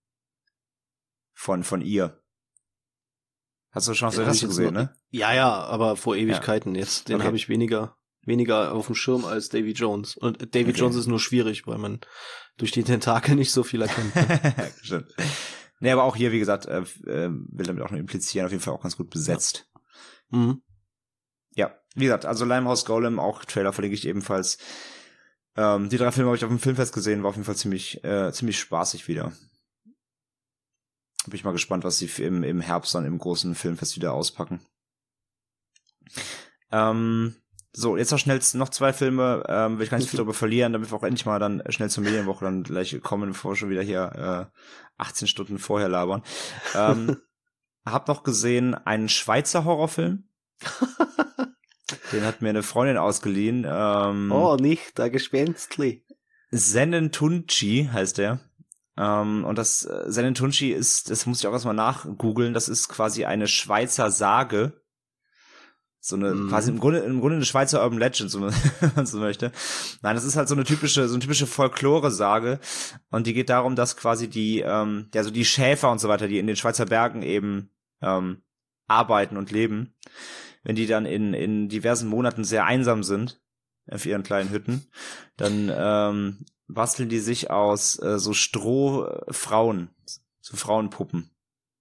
von, von ihr. Hast du Shaun of the Den Dead hab hast ich du jetzt gesehen, noch- ne? Ja, ja, aber vor Ewigkeiten jetzt. Den Okay. habe ich weniger weniger auf dem Schirm als Davy Jones. Und Davy Okay. Jones ist nur schwierig, weil man durch die Tentakel nicht so viel erkennt. Ne? Stimmt. Nee, aber auch hier, wie gesagt, äh, äh, will damit auch nur implizieren, auf jeden Fall auch ganz gut besetzt. Mhm. Ja, wie gesagt, also Limehouse Golem, auch Trailer verlinke ich ebenfalls. Ähm, die drei Filme habe ich auf dem Filmfest gesehen, war auf jeden Fall ziemlich, äh, ziemlich spaßig wieder. Bin ich mal gespannt, was sie im, im Herbst dann im großen Filmfest wieder auspacken. Ähm, so, jetzt noch schnell noch zwei Filme, ähm, will ich gar nicht viel darüber verlieren, damit wir auch endlich mal dann schnell zur Medienwoche dann gleich kommen, bevor wir schon wieder hier äh, achtzehn Stunden vorher labern. Ähm, hab noch gesehen einen Schweizer Horrorfilm. Den hat mir eine Freundin ausgeliehen. Ähm, Oh, nicht, der Gespenstli. Senentunchi heißt der. Ähm, und das äh, Senentunchi ist, das muss ich auch erstmal nachgoogeln, das ist quasi eine Schweizer Sage. So eine, Mhm. quasi im Grunde, im Grunde eine Schweizer Urban Legend, so, wenn man so möchte. Nein, das ist halt so eine typische, so eine typische Folklore-Sage. Und die geht darum, dass quasi die, ähm, ja, so die Schäfer und so weiter, die in den Schweizer Bergen eben, ähm, arbeiten und leben, wenn die dann in, in diversen Monaten sehr einsam sind, auf ihren kleinen Hütten, dann, ähm, basteln die sich aus, äh, so Strohfrauen, so Frauenpuppen.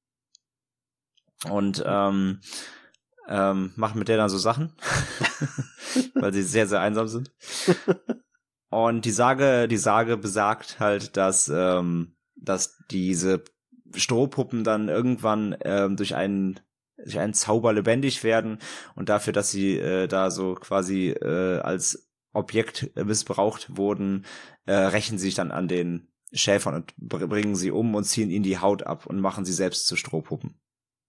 Und, ähm, Ähm, machen mit der dann so Sachen, weil sie sehr, sehr einsam sind. Und die Sage, die Sage besagt halt, dass, ähm, dass diese Strohpuppen dann irgendwann ähm, durch einen durch einen Zauber lebendig werden und dafür, dass sie äh, da so quasi äh, als Objekt missbraucht wurden, äh, rächen sie sich dann an den Schäfern und br- bringen sie um und ziehen ihnen die Haut ab und machen sie selbst zu Strohpuppen.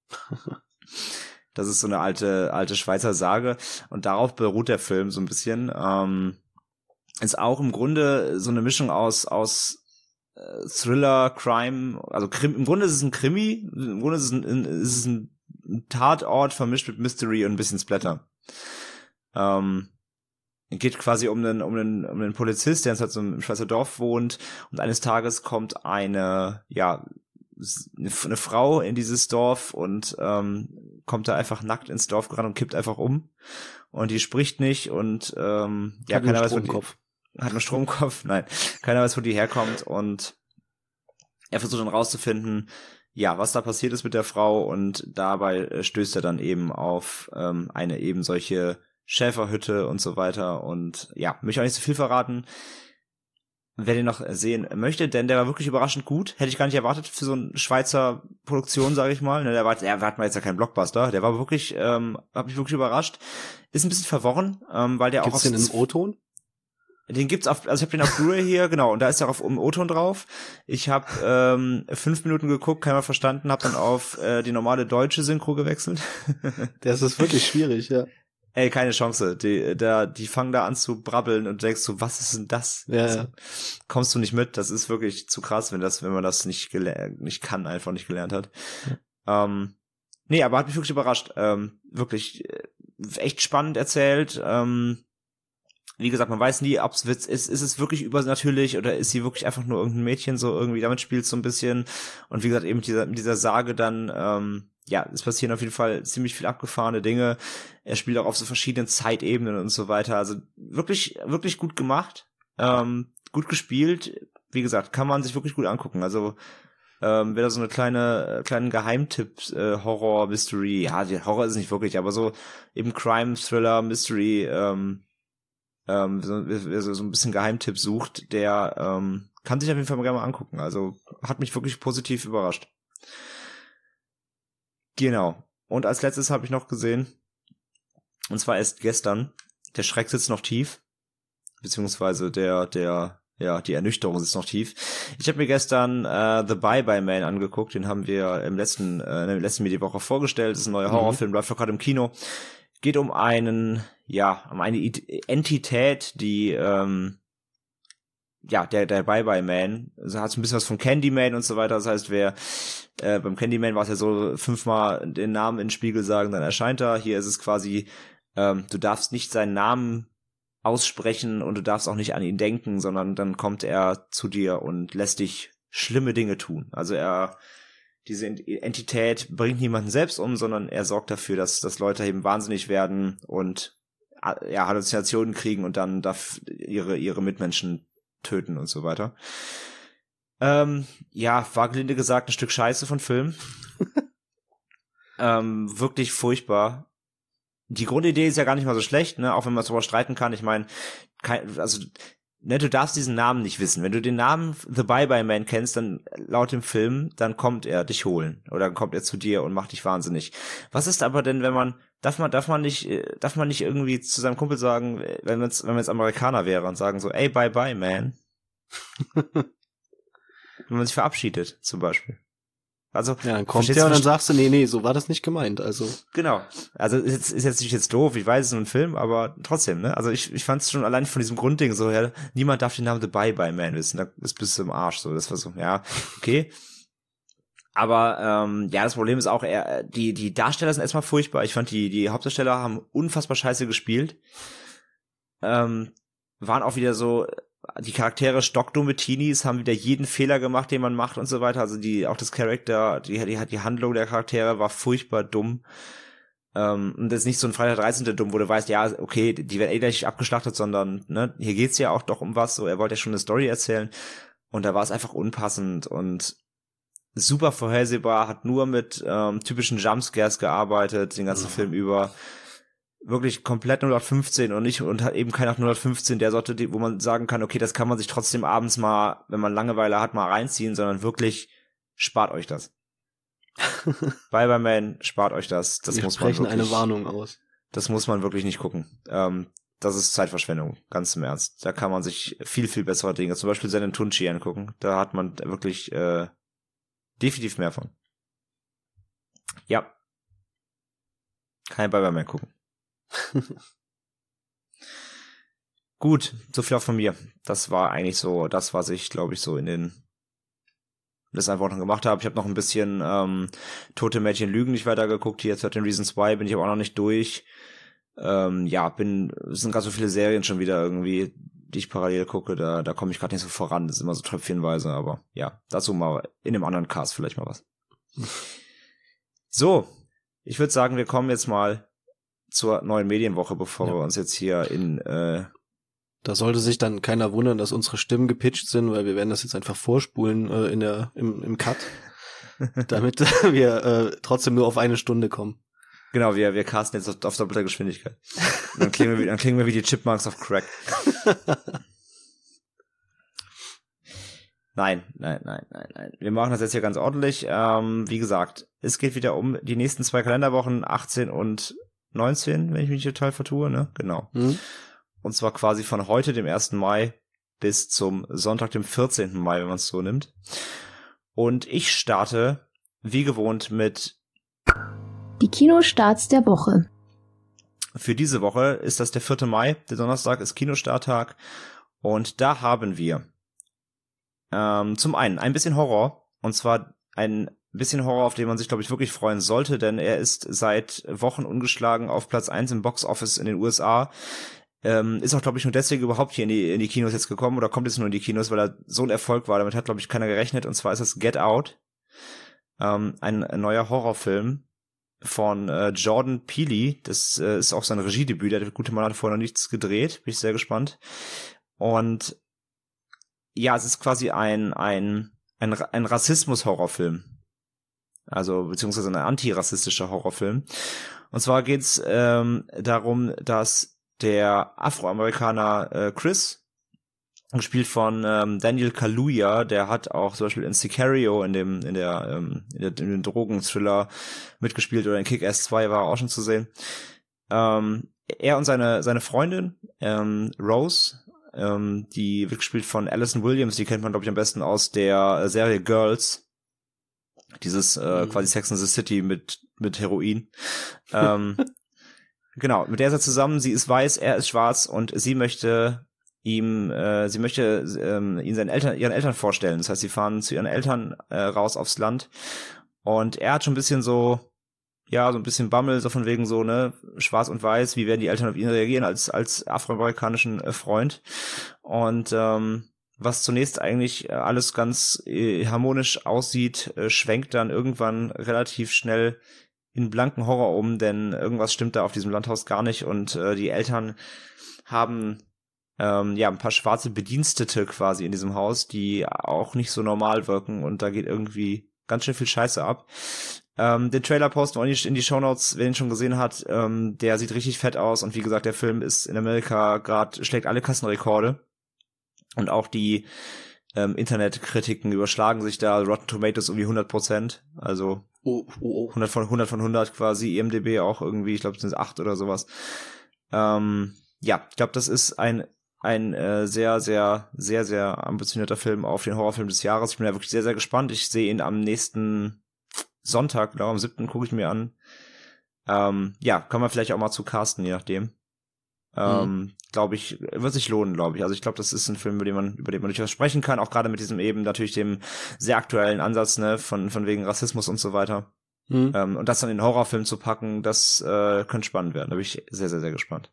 Das ist so eine alte, alte Schweizer Sage und darauf beruht der Film so ein bisschen. Ähm, ist auch im Grunde so eine Mischung aus, aus äh, Thriller, Crime, also Krim, im Grunde ist es ein Krimi, im Grunde ist es ein, ist es ein Tatort vermischt mit Mystery und ein bisschen Splatter. Ähm, geht quasi um einen, um einen, um einen Polizist, der halt so im Schweizer Dorf wohnt und eines Tages kommt eine, ja, eine Frau in dieses Dorf und ähm, kommt da einfach nackt ins Dorf gerannt und kippt einfach um und die spricht nicht und ähm, ja, Hat nur keiner weiß, wo Stromkopf. die, hat einen Stromkopf, nein, keiner weiß, wo die herkommt und er versucht dann rauszufinden, ja, was da passiert ist mit der Frau und dabei stößt er dann eben auf ähm, eine eben solche Schäferhütte und so weiter und ja, möchte auch nicht so viel verraten. Wer den noch sehen möchte, denn der war wirklich überraschend gut. Hätte ich gar nicht erwartet für so eine Schweizer Produktion, sage ich mal. Der war, der war jetzt ja kein Blockbuster. Der war wirklich, ähm, hat mich wirklich überrascht. Ist ein bisschen verworren, ähm, weil der Gibt's auch auf den im O-Ton? Den gibt's auf, also ich habe den auf Blu-ray hier, genau, und da ist ja auf um O-Ton drauf. Ich habe ähm, fünf Minuten geguckt, keiner verstanden, habe dann auf äh, die normale deutsche Synchro gewechselt. Das ist wirklich schwierig, ja. Ey, keine Chance. Die, da, die fangen da an zu brabbeln und denkst du, was ist denn das? Ja, also, ja. kommst du nicht mit. Das ist wirklich zu krass, wenn das, wenn man das nicht gelernt, nicht kann, einfach nicht gelernt hat. Ja. Ähm, nee, aber hat mich wirklich überrascht. Ähm, wirklich äh, echt spannend erzählt. Ähm, wie gesagt, man weiß nie, ob es Witz ist. Ist es wirklich übernatürlich oder ist sie wirklich einfach nur irgendein Mädchen so irgendwie? Damit spielt so ein bisschen. Und wie gesagt, eben mit dieser, mit dieser Sage dann, ähm, ja, es passieren auf jeden Fall ziemlich viel abgefahrene Dinge. Er spielt auch auf so verschiedenen Zeitebenen und so weiter. Also wirklich, wirklich gut gemacht. Ähm, gut gespielt. Wie gesagt, kann man sich wirklich gut angucken. Also ähm, wer da so eine kleine, kleinen Geheimtipp, äh, Horror, Mystery, ja, Horror ist es nicht wirklich, aber so eben Crime, Thriller, Mystery, ähm, ähm, so, wer so ein bisschen Geheimtipp sucht, der ähm, kann sich auf jeden Fall mal gerne mal angucken. Also hat mich wirklich positiv überrascht. Genau. Und als letztes habe ich noch gesehen, und zwar erst gestern, der Schreck sitzt noch tief, beziehungsweise der, der, ja, die Ernüchterung sitzt noch tief. Ich habe mir gestern äh, The Bye-Bye Man angeguckt, den haben wir im letzten, äh, in der letzten Medienwoche vorgestellt, das ist ein neuer Horrorfilm, läuft gerade im Kino. Geht um einen, ja, um eine Entität, die, ähm, ja, der, der Bye-Bye Man, also hat so ein bisschen was von Candyman und so weiter, das heißt, wer, äh, beim Candyman war es ja so, fünfmal den Namen in den Spiegel sagen, dann erscheint er, hier ist es quasi, ähm, du darfst nicht seinen Namen aussprechen und du darfst auch nicht an ihn denken, sondern dann kommt er zu dir und lässt dich schlimme Dinge tun. Also er, diese Entität bringt niemanden selbst um, sondern er sorgt dafür, dass, dass Leute eben wahnsinnig werden und ja, Halluzinationen kriegen und dann darf ihre, ihre Mitmenschen töten und so weiter. Ähm, ja, war gelinde gesagt ein Stück Scheiße von Film. ähm, wirklich furchtbar. Die Grundidee ist ja gar nicht mal so schlecht, ne, auch wenn man darüber streiten kann. Ich meine, also, ne, du darfst diesen Namen nicht wissen. Wenn du den Namen The Bye-Bye Man kennst, dann laut dem Film, dann kommt er dich holen oder dann kommt er zu dir und macht dich wahnsinnig. Was ist aber denn, wenn man darf man darf man nicht darf man nicht irgendwie zu seinem Kumpel sagen, wenn man wenn man jetzt Amerikaner wäre und sagen so, ey, bye bye man, wenn man sich verabschiedet zum Beispiel. Also, ja, dann kommt der und dann sagst du, nee, nee, so war das nicht gemeint, also. Genau. Also, ist jetzt, ist jetzt nicht jetzt doof, ich weiß, es ist nur ein Film, aber trotzdem, ne? Also, ich, ich fand es schon allein von diesem Grundding so, ja, niemand darf den Namen The Bye-Bye Man wissen, da ist bis zum Arsch, so, das war so, ja, okay. Aber, ähm, ja, das Problem ist auch, er, die, die Darsteller sind erstmal furchtbar. Ich fand, die, die Hauptdarsteller haben unfassbar scheiße gespielt. Ähm, waren auch wieder so, die Charaktere stockdumme Teenies, haben wieder jeden Fehler gemacht, den man macht und so weiter. Also die, auch das Charakter, die, die, die Handlung der Charaktere war furchtbar dumm. Ähm, und das ist nicht so ein Freitag der dreizehnte dumm, wo du weißt, ja, okay, die werden eh gleich abgeschlachtet, sondern, ne, hier geht's ja auch doch um was, so, er wollte ja schon eine Story erzählen. Und da war es einfach unpassend und super vorhersehbar, hat nur mit ähm, typischen Jumpscares gearbeitet, den ganzen ja. Film über. Wirklich komplett null acht fünfzehn und nicht und hat eben kein null acht fünfzehn der Sorte, die, wo man sagen kann, okay, das kann man sich trotzdem abends mal, wenn man Langeweile hat, mal reinziehen, sondern wirklich spart euch das. Bye-Bye Man, spart euch das. Das Wir muss man wirklich, eine Warnung aus. Das muss man wirklich nicht gucken. Ähm, das ist Zeitverschwendung, ganz im Ernst. Da kann man sich viel, viel bessere Dinge, zum Beispiel seinen Tunchi angucken. Da hat man wirklich äh, definitiv mehr von. Ja. Kein Bye-Bye Man gucken. Gut, so viel auch von mir. Das war eigentlich so das, was ich, glaube ich, so in den letzten Wochen gemacht habe. Ich habe noch ein bisschen ähm, Tote Mädchen lügen nicht weitergeguckt. Hier thirteen Reasons Why bin ich aber auch noch nicht durch. Ähm, ja, bin, es sind gerade so viele Serien schon wieder irgendwie, die ich parallel gucke. Da, da komme ich gerade nicht so voran. Das ist immer so tröpfchenweise, aber ja, dazu mal in einem anderen Cast vielleicht mal was. So, ich würde sagen, wir kommen jetzt mal zur neuen Medienwoche, bevor ja. wir uns jetzt hier in äh da sollte sich dann keiner wundern, dass unsere Stimmen gepitcht sind, weil wir werden das jetzt einfach vorspulen äh, in der im, im Cut, damit wir äh, trotzdem nur auf eine Stunde kommen. Genau, wir wir casten jetzt auf, auf doppelter Geschwindigkeit. Und dann klingen wir dann klingen wir wie die Chipmunks auf Crack. Nein, nein, nein, nein, nein. Wir machen das jetzt hier ganz ordentlich. Ähm, wie gesagt, es geht wieder um die nächsten zwei Kalenderwochen, achtzehn und neunzehn, wenn ich mich total vertue, ne? Genau. Mhm. Und zwar quasi von heute, dem ersten Mai, bis zum Sonntag, dem vierzehnten Mai, wenn man es so nimmt. Und ich starte, wie gewohnt, mit die Kinostarts der Woche. Für diese Woche ist das der vierte Mai, der Donnerstag ist Kinostarttag. Und da haben wir ähm, zum einen ein bisschen Horror, und zwar ein bisschen Horror, auf den man sich, glaube ich, wirklich freuen sollte, denn er ist seit Wochen ungeschlagen auf Platz eins im Box-Office in den U S A. Ähm, ist auch, glaube ich, nur deswegen überhaupt hier in die, in die Kinos jetzt gekommen oder kommt jetzt nur in die Kinos, weil er so ein Erfolg war. Damit hat, glaube ich, keiner gerechnet. Und zwar ist es Get Out. Ähm, ein, ein neuer Horrorfilm von äh, Jordan Peele. Das äh, ist auch sein Regiedebüt. Der gute Mann hat vorher noch nichts gedreht. Bin ich sehr gespannt. Und ja, es ist quasi ein ein ein, ein Rassismus-Horrorfilm. Also beziehungsweise ein antirassistischer Horrorfilm. Und zwar geht's ähm, darum, dass der Afroamerikaner äh, Chris, gespielt von ähm, Daniel Kaluuya, der hat auch zum Beispiel in Sicario, in dem in der ähm, in, der, in dem Drogenthriller mitgespielt, oder in Kick-Ass zwei war er auch schon zu sehen. Ähm, er und seine seine Freundin ähm, Rose, ähm, die wird gespielt von Alison Williams, die kennt man glaube ich am besten aus der Serie Girls. Dieses äh, mhm. quasi Sex and the City mit mit Heroin. ähm, genau, mit der ist er zusammen. Sie ist weiß, er ist schwarz und sie möchte ihm, äh, sie möchte ähm, ihn seinen Eltern, ihren Eltern vorstellen. Das heißt, sie fahren zu ihren Eltern äh, raus aufs Land und er hat schon ein bisschen so, ja, so ein bisschen Bammel, so von wegen so, ne, schwarz und weiß, wie werden die Eltern auf ihn reagieren als als afroamerikanischen äh, Freund. Und ähm, was zunächst eigentlich alles ganz äh, harmonisch aussieht, äh, schwenkt dann irgendwann relativ schnell in blanken Horror um, denn irgendwas stimmt da auf diesem Landhaus gar nicht und äh, die Eltern haben ähm, ja ein paar schwarze Bedienstete quasi in diesem Haus, die auch nicht so normal wirken und da geht irgendwie ganz schön viel Scheiße ab. Ähm, den Trailer posten wir in die Shownotes, wer ihn schon gesehen hat, ähm, der sieht richtig fett aus und wie gesagt, der Film ist in Amerika gerade, schlägt alle Kassenrekorde. Und auch die ähm, Internetkritiken überschlagen sich da. Rotten Tomatoes irgendwie hundert Prozent. Also oh, oh, oh. hundert von hundert von hundert quasi. I M D B auch irgendwie, ich glaube, es sind acht oder sowas. Ähm, ja, ich glaube, das ist ein ein äh, sehr, sehr, sehr, sehr ambitionierter Film auf den Horrorfilm des Jahres. Ich bin da wirklich sehr, sehr gespannt. Ich sehe ihn am nächsten Sonntag, glaube am siebten gucke ich mir an. Ähm, ja, kann man vielleicht auch mal zu casten, je nachdem. Ähm, mhm. Glaube ich, wird sich lohnen, glaube ich. Also ich glaube, das ist ein Film, über den man, über den man durchaus sprechen kann, auch gerade mit diesem eben natürlich dem sehr aktuellen Ansatz, ne, von, von wegen Rassismus und so weiter. Mhm. Ähm, und das dann in den Horrorfilm zu packen, das äh, könnte spannend werden. Da bin ich sehr, sehr, sehr gespannt.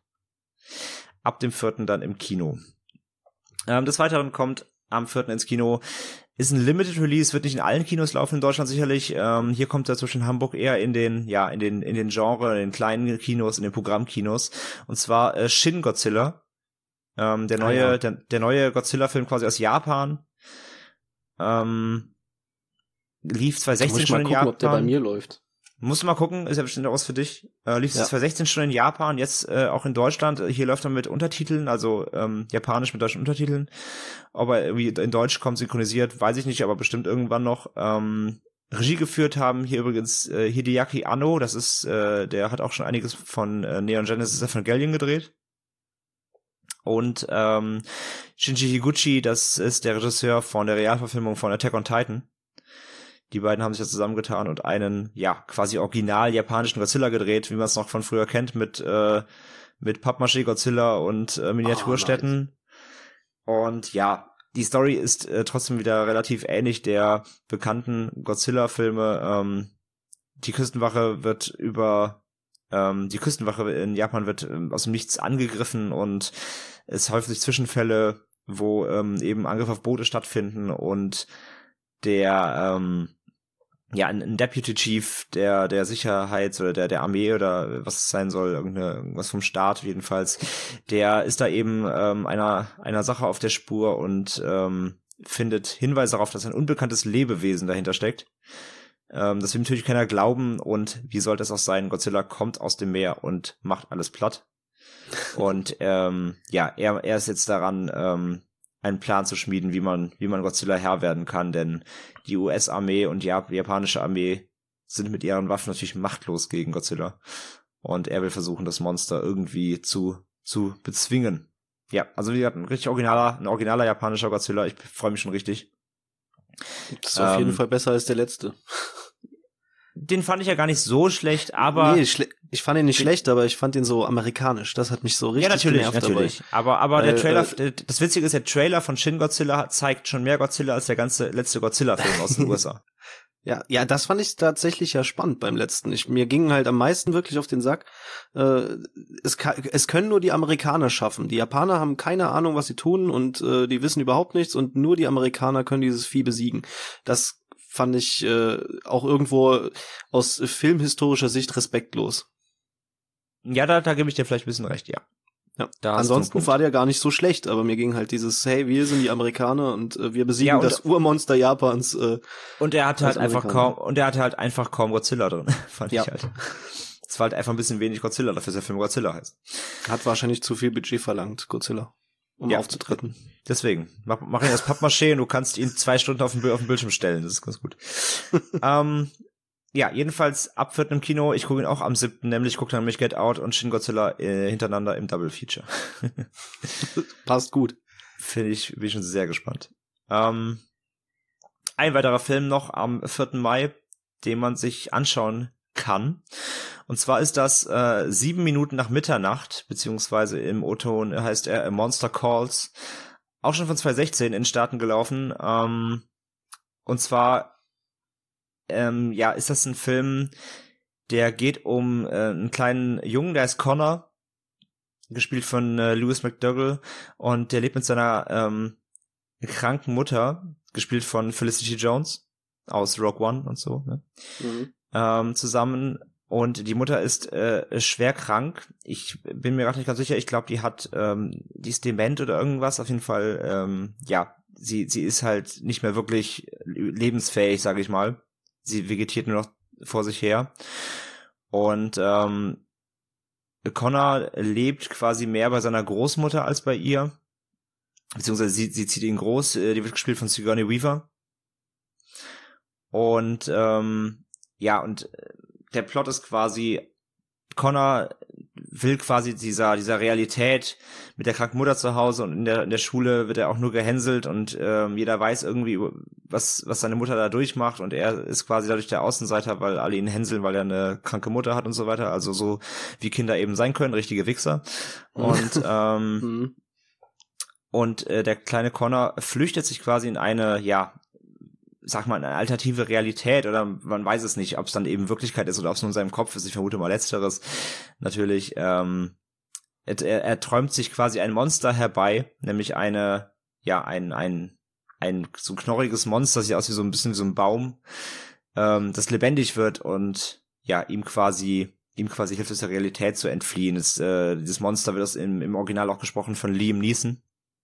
Ab dem vierten dann im Kino. Ähm, des Weiteren kommt am vierten ins Kino, ist ein Limited Release, wird nicht in allen Kinos laufen in Deutschland sicherlich. Ähm, hier kommt er zwischen Hamburg eher in den, ja, in den, in den Genre, in den kleinen Kinos, in den Programmkinos. Und zwar äh, Shin Godzilla. Ähm, der neue, ah, ja. der, der neue Godzilla-Film quasi aus Japan. Ähm, lief zwanzig sechzehn schon in Japan. Ob der bei mir läuft. Musst du mal gucken, ist ja bestimmt auch was für dich. Äh, lief es ja. zwanzig sechzehn schon in Japan, jetzt äh, auch in Deutschland. Hier läuft er mit Untertiteln, also ähm, japanisch mit deutschen Untertiteln. Ob er irgendwie in Deutsch kommt, synchronisiert, weiß ich nicht, aber bestimmt irgendwann noch. Ähm, Regie geführt haben hier übrigens äh, Hideaki Anno, das ist, äh, der hat auch schon einiges von äh, Neon Genesis Evangelion gedreht. Und ähm, Shinji Higuchi, das ist der Regisseur von der Realverfilmung von Attack on Titan. Die beiden haben sich ja zusammengetan und einen, ja, quasi original japanischen Godzilla gedreht, wie man es noch von früher kennt, mit äh, mit Pappmaché Godzilla und äh, Miniaturstädten. Oh, nice. Und ja, die Story ist äh, trotzdem wieder relativ ähnlich der bekannten Godzilla-Filme. Ähm, die Küstenwache wird über ähm, die Küstenwache in Japan wird ähm, aus dem Nichts angegriffen und es häufen sich Zwischenfälle, wo ähm, eben Angriffe auf Boote stattfinden und der ähm, ja, ein, ein Deputy Chief der der Sicherheits- oder der der Armee oder was es sein soll, irgendeine irgendwas vom Staat jedenfalls, der ist da eben ähm, einer einer Sache auf der Spur und ähm, findet Hinweise darauf, dass ein unbekanntes Lebewesen dahinter steckt. Ähm, das will natürlich keiner glauben und wie sollte es auch sein, Godzilla kommt aus dem Meer und macht alles platt. Und ähm, ja, er er ist jetzt daran, ähm, einen Plan zu schmieden, wie man wie man Godzilla Herr werden kann, denn die U S-Armee und die japanische Armee sind mit ihren Waffen natürlich machtlos gegen Godzilla und er will versuchen, das Monster irgendwie zu zu bezwingen. Ja, also wie gesagt, ein richtig originaler, ein originaler japanischer Godzilla, ich freue mich schon richtig. Das ist auf ähm, jeden Fall besser als der letzte. Den fand ich ja gar nicht so schlecht, aber nee, schle- ich fand ihn nicht schlecht, aber ich fand ihn so amerikanisch. Das hat mich so richtig ja, natürlich, genervt natürlich. dabei. Aber aber Weil, der Trailer, äh, das Witzige ist, der Trailer von Shin Godzilla zeigt schon mehr Godzilla als der ganze letzte Godzilla-Film aus den U S A. Ja, ja, das fand ich tatsächlich ja spannend beim letzten. Ich, mir ging halt am meisten wirklich auf den Sack. Äh, es, kann, es können nur die Amerikaner schaffen. Die Japaner haben keine Ahnung, was sie tun und äh, die wissen überhaupt nichts und nur die Amerikaner können dieses Vieh besiegen. Das fand ich äh, auch irgendwo aus filmhistorischer Sicht respektlos. Ja, da, da gebe ich dir vielleicht ein bisschen recht, ja. Ja. Da hast Ansonsten war der gar nicht so schlecht, aber mir ging halt dieses, hey, wir sind die Amerikaner und äh, wir besiegen Ja, und- das Urmonster Japans. Äh, Und er hatte halt Als einfach Amerikaner. kaum, und er hatte halt einfach kaum Godzilla drin, fand Ja. ich halt. Es war halt einfach ein bisschen wenig Godzilla, dafür dass der Film Godzilla heißt. hat wahrscheinlich zu viel Budget verlangt, Godzilla, um Ja. aufzutreten. Deswegen, mach, mach ihn aus Pappmaché und du kannst ihn zwei Stunden auf den, Bild- auf den Bildschirm stellen, das ist ganz gut. ähm, ja, jedenfalls ab vierten im Kino, ich gucke ihn auch am siebten, nämlich gucke dann nämlich Get Out und Shin Godzilla äh, hintereinander im Double Feature. Passt gut. Finde ich, bin ich schon sehr gespannt. Ähm, ein weiterer Film noch am vierten Mai, den man sich anschauen kann. Und zwar ist das äh, sieben Minuten nach Mitternacht, beziehungsweise im O-Ton heißt er A Monster Calls. Auch schon von zwanzig sechzehn in den Staaten gelaufen. Ähm, und zwar ähm, ja, ist das ein Film, der geht um äh, einen kleinen Jungen, der ist Connor, gespielt von äh, Lewis McDougall, und der lebt mit seiner ähm, kranken Mutter, gespielt von Felicity Jones aus Rogue One und so, ne? Mhm. ähm, zusammen, und die Mutter ist äh, schwer krank. Ich bin mir gerade nicht ganz sicher, ich glaube, die hat, ähm, die ist dement oder irgendwas, auf jeden Fall, ähm, ja, sie sie ist halt nicht mehr wirklich lebensfähig, sage ich mal. Sie vegetiert nur noch vor sich her. Und ähm, Connor lebt quasi mehr bei seiner Großmutter als bei ihr. Beziehungsweise sie, sie zieht ihn groß, äh, die wird gespielt von Sigourney Weaver. Und ähm, ja, und der Plot ist quasi, Connor will quasi dieser dieser Realität mit der kranken Mutter zu Hause, und in der in der Schule wird er auch nur gehänselt, und ähm, jeder weiß irgendwie, was was seine Mutter da durchmacht, und er ist quasi dadurch der Außenseiter, weil alle ihn hänseln, weil er eine kranke Mutter hat und so weiter, also so wie Kinder eben sein können, richtige Wichser. Und ähm, Mhm. und äh, der kleine Connor flüchtet sich quasi in eine, ja, sag mal, eine alternative Realität, oder man weiß es nicht, ob es dann eben Wirklichkeit ist oder ob es nur in seinem Kopf ist. Ich vermute mal Letzteres. Natürlich, ähm, er, er träumt sich quasi ein Monster herbei, nämlich eine, ja, ein, ein, ein so knorriges Monster, sieht aus wie so ein bisschen wie so ein Baum, ähm, das lebendig wird und ja, ihm quasi ihm quasi hilft, aus der Realität zu entfliehen. Das, äh, dieses Monster wird das im, im Original auch gesprochen von Liam Neeson.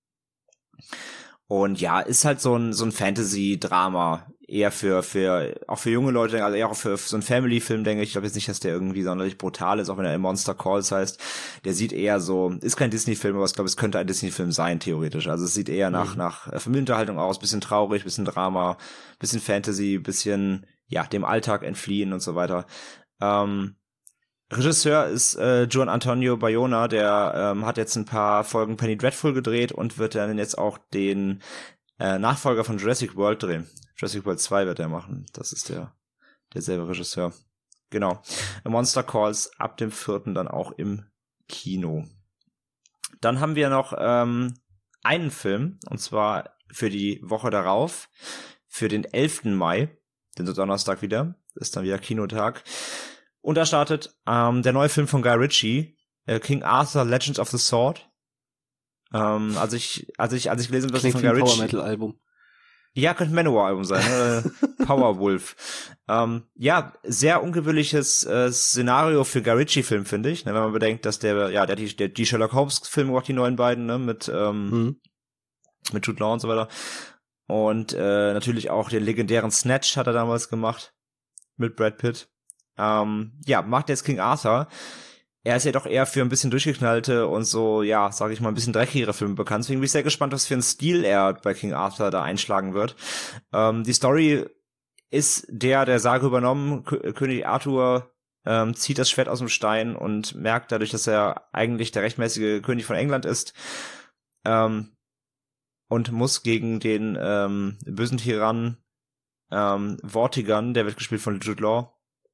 Und ja, ist halt so ein so ein Fantasy-Drama, eher für für auch für junge Leute, also eher auch für, für so ein Family-Film, denke ich. Ich glaube jetzt nicht, dass der irgendwie sonderlich brutal ist, auch wenn er Monster Calls heißt. Der sieht eher so, ist kein Disney-Film, aber ich glaube, es könnte ein Disney-Film sein, theoretisch. Also es sieht eher nach Mhm. nach äh, Familienunterhaltung aus, bisschen traurig, bisschen Drama, bisschen Fantasy, bisschen, ja, dem Alltag entfliehen und so weiter. Ähm, Regisseur ist äh, Juan Antonio Bayona, der ähm, hat jetzt ein paar Folgen Penny Dreadful gedreht und wird dann jetzt auch den äh, Nachfolger von Jurassic World drehen. Jurassic World zwei wird er machen. Das ist der derselbe Regisseur. Genau. A Monster Calls ab dem vierten dann auch im Kino. Dann haben wir noch ähm, einen Film, und zwar für die Woche darauf, für den elften Mai, den Donnerstag wieder, ist dann wieder Kinotag. Und da startet ähm, der neue Film von Guy Ritchie, äh, King Arthur, Legends of the Sword. Ähm, als ich, als ich, als ich gelesen habe, was Klingt von wie Guy ein Ritchie. Power-Metal-Album. Ja, könnte ein Manowar-Album sein, äh, Powerwolf. ähm, ja, sehr ungewöhnliches äh, Szenario für Guy Ritchie-Film, finde ich. Ne, wenn man bedenkt, dass der, ja, der die, der, die Sherlock Holmes-Filme gemacht, die neuen beiden, ne, mit, ähm, Mhm. mit Jude Law und so weiter. Und äh, natürlich auch den legendären Snatch hat er damals gemacht mit Brad Pitt. Ähm, ja, macht jetzt King Arthur. Er ist ja doch eher für ein bisschen durchgeknallte und so, ja, sag ich mal, ein bisschen dreckigere Filme bekannt. Deswegen bin ich sehr gespannt, was für einen Stil er bei King Arthur da einschlagen wird. Ähm, die Story ist der der Sage übernommen. K- König Arthur ähm, zieht das Schwert aus dem Stein und merkt dadurch, dass er eigentlich der rechtmäßige König von England ist, ähm, und muss gegen den ähm, bösen Tyrannen ähm, Vortigern, der wird gespielt von Jude Law,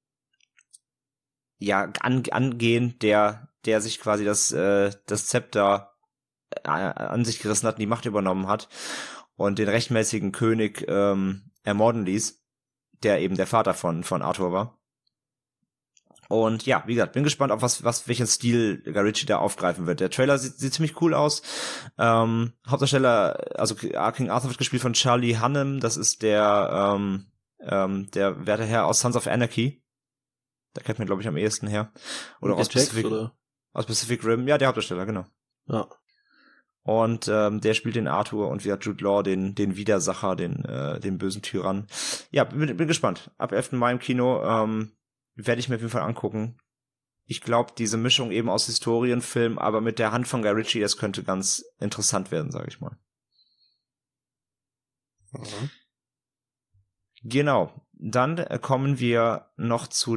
ja, an, angehen, der, der sich quasi das, äh, das Zepter äh, an sich gerissen hat und die Macht übernommen hat und den rechtmäßigen König ähm, ermorden ließ, der eben der Vater von, von Arthur war. Und ja, wie gesagt, bin gespannt, auf was, was, welchen Stil Guy Ritchie da aufgreifen wird. Der Trailer sieht, sieht ziemlich cool aus. Ähm, Hauptdarsteller, also King Arthur wird gespielt von Charlie Hunnam, das ist der, ähm, Ähm, der werte Herr aus Sons of Anarchy. Da kennt man, glaube ich, am ehesten her. Oder aus Jax, Pacific, oder? aus Pacific Rim. Ja, der Hauptdarsteller, genau. Ja. Und ähm, der spielt den Arthur und wie hat Jude Law den den Widersacher, den äh, den bösen Tyrann. Ja, bin, bin gespannt. Ab elften Mai im Kino ähm, werde ich mir auf jeden Fall angucken. Ich glaube, diese Mischung eben aus Historienfilm, aber mit der Hand von Guy Ritchie, das könnte ganz interessant werden, sage ich mal. Mhm. Genau. Dann äh, kommen wir noch zu.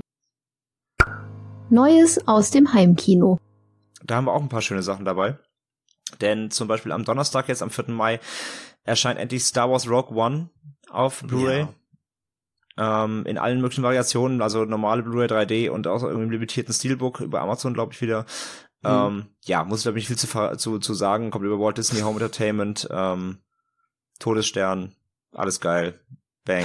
Neues aus dem Heimkino. Da haben wir auch ein paar schöne Sachen dabei. Denn zum Beispiel am Donnerstag, jetzt am vierten Mai, erscheint endlich Star Wars Rogue One auf Blu-ray. Ja. Ähm, in allen möglichen Variationen, also normale Blu-ray drei D und auch im limitierten Steelbook über Amazon, glaube ich, wieder. Mhm. Ähm, ja, muss ich glaube ich nicht viel zu, zu, zu sagen. Kommt über Walt Disney Home Entertainment, ähm, Todesstern, alles geil. Bang.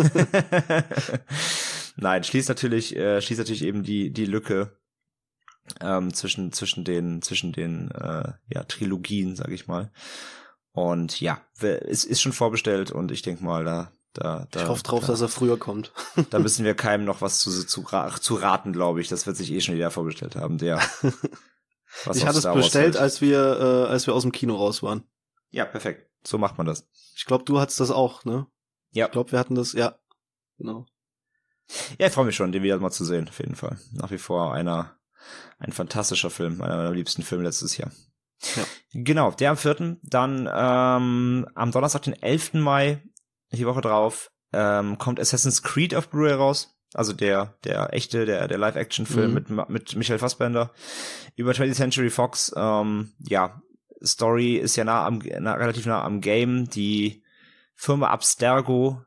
Nein, schließt natürlich, äh, schließt natürlich eben die, die Lücke Ähm, zwischen zwischen den zwischen den äh, ja Trilogien, sag ich mal. Und ja, es ist schon vorbestellt und ich denke mal, da da da ich hoffe drauf, da, dass er früher kommt. Da müssen wir keinem noch was zu zu, zu raten, glaube ich. Das wird sich eh schon jeder vorbestellt haben, der was ich hatte es bestellt, als wir äh, als wir aus dem Kino raus waren. Ja, perfekt. So macht man das. Ich glaube, du hattest das auch, ne? Ja. Ich glaube, wir hatten das, ja. Genau. Ja, ich freue mich schon, den wieder mal zu sehen, auf jeden Fall. Nach wie vor einer Ein fantastischer Film, einer meiner liebsten Filme letztes Jahr. Ja. Genau, der am vierten Dann ähm, am Donnerstag, den elften Mai, die Woche drauf, ähm, kommt Assassin's Creed auf Blu-ray raus. Also der der echte, der der Live-Action-Film mhm. mit mit Michael Fassbender über twentieth Century Fox. Ähm, ja, Story ist ja nah am nah, relativ nah am Game. Die Firma Abstergo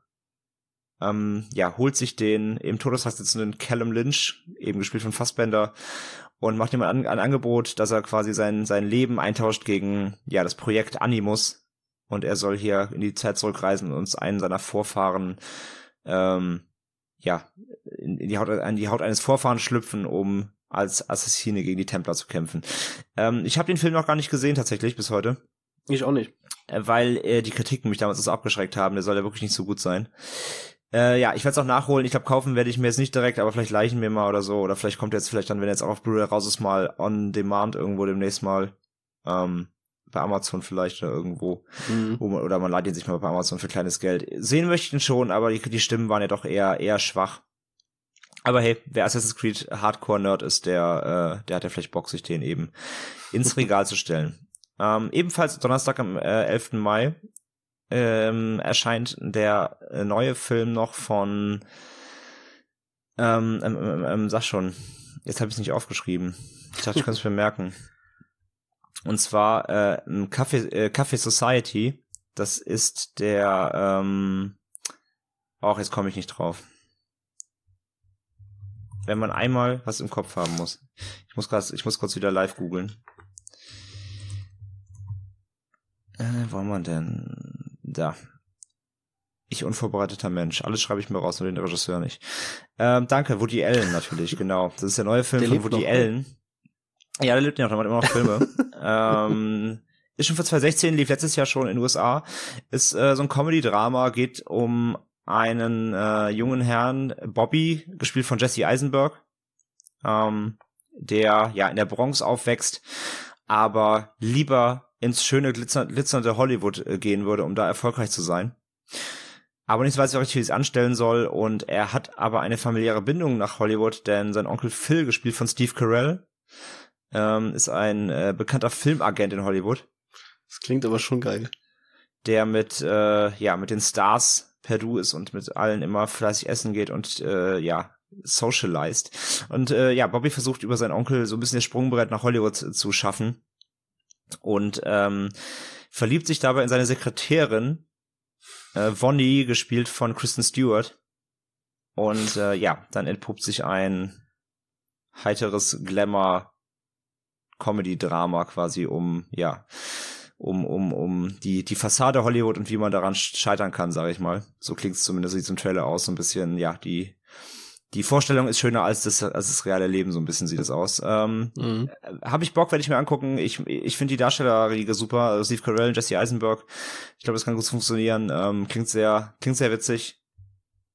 Ähm, ja, holt sich den im Todeshaus sitzenden Callum Lynch, eben gespielt von Fassbender, und macht ihm ein, ein Angebot, dass er quasi sein, sein Leben eintauscht gegen, ja, das Projekt Animus. Und er soll hier in die Zeit zurückreisen und uns einen seiner Vorfahren, ähm, ja, in, in, die Haut, in die Haut eines Vorfahrens schlüpfen, um als Assassine gegen die Templer zu kämpfen. Ähm, ich habe den Film noch gar nicht gesehen, tatsächlich, bis heute. Ich auch nicht. Weil äh, die Kritiken mich damals so abgeschreckt haben. Der soll ja wirklich nicht so gut sein. Äh, ja, ich werde es auch nachholen. Ich glaube, kaufen werde ich mir jetzt nicht direkt, aber vielleicht leichen wir mal oder so. Oder vielleicht kommt jetzt vielleicht dann, wenn jetzt auch auf Blu-ray raus ist, mal on demand irgendwo demnächst mal. Ähm, bei Amazon vielleicht oder irgendwo. Mhm. Wo man, oder man leiht ihn sich mal bei Amazon für kleines Geld. Sehen möchte ich ihn schon, aber die, die Stimmen waren ja doch eher eher schwach. Aber hey, wer Assassin's Creed Hardcore-Nerd ist, der, äh, der hat ja vielleicht Bock, sich den eben ins Regal zu stellen. Ähm, ebenfalls Donnerstag am äh, elften Mai ähm, erscheint der äh, neue Film noch von ähm, ähm, ähm, ähm, sag schon, jetzt habe ich es nicht aufgeschrieben. Ich dachte, ich kann es mir merken. Und zwar äh, Café, äh, Café Society. Das ist der ähm, auch jetzt komme ich nicht drauf. Wenn man einmal was im Kopf haben muss. Ich muss grad, ich muss kurz wieder live googeln. Äh, wo haben wir denn? Da. Ich unvorbereiteter Mensch. Alles schreibe ich mir raus, nur den Regisseur nicht. Ähm, danke, Woody Allen natürlich, genau. Das ist der neue Film der von Woody noch, Allen. Ne? Ja, der lebt ja noch, der macht immer noch Filme. ähm, ist schon für zwanzig sechzehn, lief letztes Jahr schon in den U S A. Ist äh, so ein Comedy-Drama, geht um einen äh, jungen Herrn, Bobby, gespielt von Jesse Eisenberg, ähm, der ja in der Bronx aufwächst, aber lieber ins schöne, glitzer, glitzernde Hollywood äh, gehen würde, um da erfolgreich zu sein. Aber nicht weiß, wie richtig, wie es anstellen soll, und er hat aber eine familiäre Bindung nach Hollywood, denn sein Onkel Phil, gespielt von Steve Carell, ähm, ist ein äh, bekannter Filmagent in Hollywood. Das klingt aber schon geil. Der mit, äh, ja, mit den Stars per Du ist und mit allen immer fleißig essen geht und äh, ja, socialized. Und äh, ja, Bobby versucht über seinen Onkel so ein bisschen das Sprungbrett nach Hollywood zu schaffen und ähm, verliebt sich dabei in seine Sekretärin, äh, Vonnie, gespielt von Kristen Stewart. Und äh, ja, dann entpuppt sich ein heiteres Glamour-Comedy-Drama quasi um, ja, um um um die die Fassade Hollywood und wie man daran scheitern kann, sage ich mal. So klingt es zumindest in diesem Trailer aus, so ein bisschen, ja, die die Vorstellung ist schöner als das als das reale Leben, so ein bisschen sieht es aus. Ähm, mhm. Habe ich Bock, werde ich mir angucken. Ich ich finde die Darstellerriege super, also Steve Carell und Jesse Eisenberg. Ich glaube, das kann gut funktionieren. Ähm, klingt sehr klingt sehr witzig.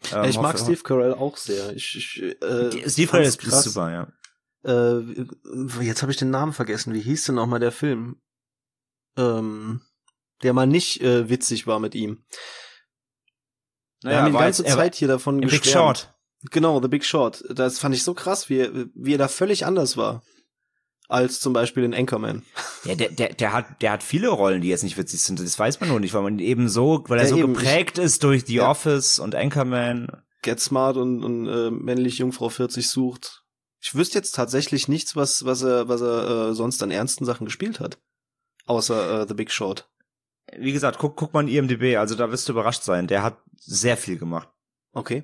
Ähm, ja, ich mag hoffe, Steve Carell auch sehr. Ich, ich, äh, Steve Carell ist krass. super, ja. Äh, jetzt habe ich den Namen vergessen. Wie hieß denn nochmal der Film? Ähm, der mal nicht äh, witzig war mit ihm. Wir naja, haben die ganze jetzt, Zeit hier davon geschwärmt. Big Short. Genau, The Big Short. Das fand ich so krass, wie, wie er da völlig anders war. Als zum Beispiel in Anchorman. Ja, der, der, der hat, der hat viele Rollen, die jetzt nicht witzig sind. Das weiß man nur nicht, weil man eben so, weil er ja, so eben. geprägt ich, ist durch The ja. Office und Anchorman. Get Smart und, und äh, männlich Jungfrau vierzig sucht. Ich wüsste jetzt tatsächlich nichts, was, was er, was er äh, sonst an ernsten Sachen gespielt hat. Außer äh, The Big Short. Wie gesagt, guck, guck mal in I M D B, also da wirst du überrascht sein. Der hat sehr viel gemacht. Okay.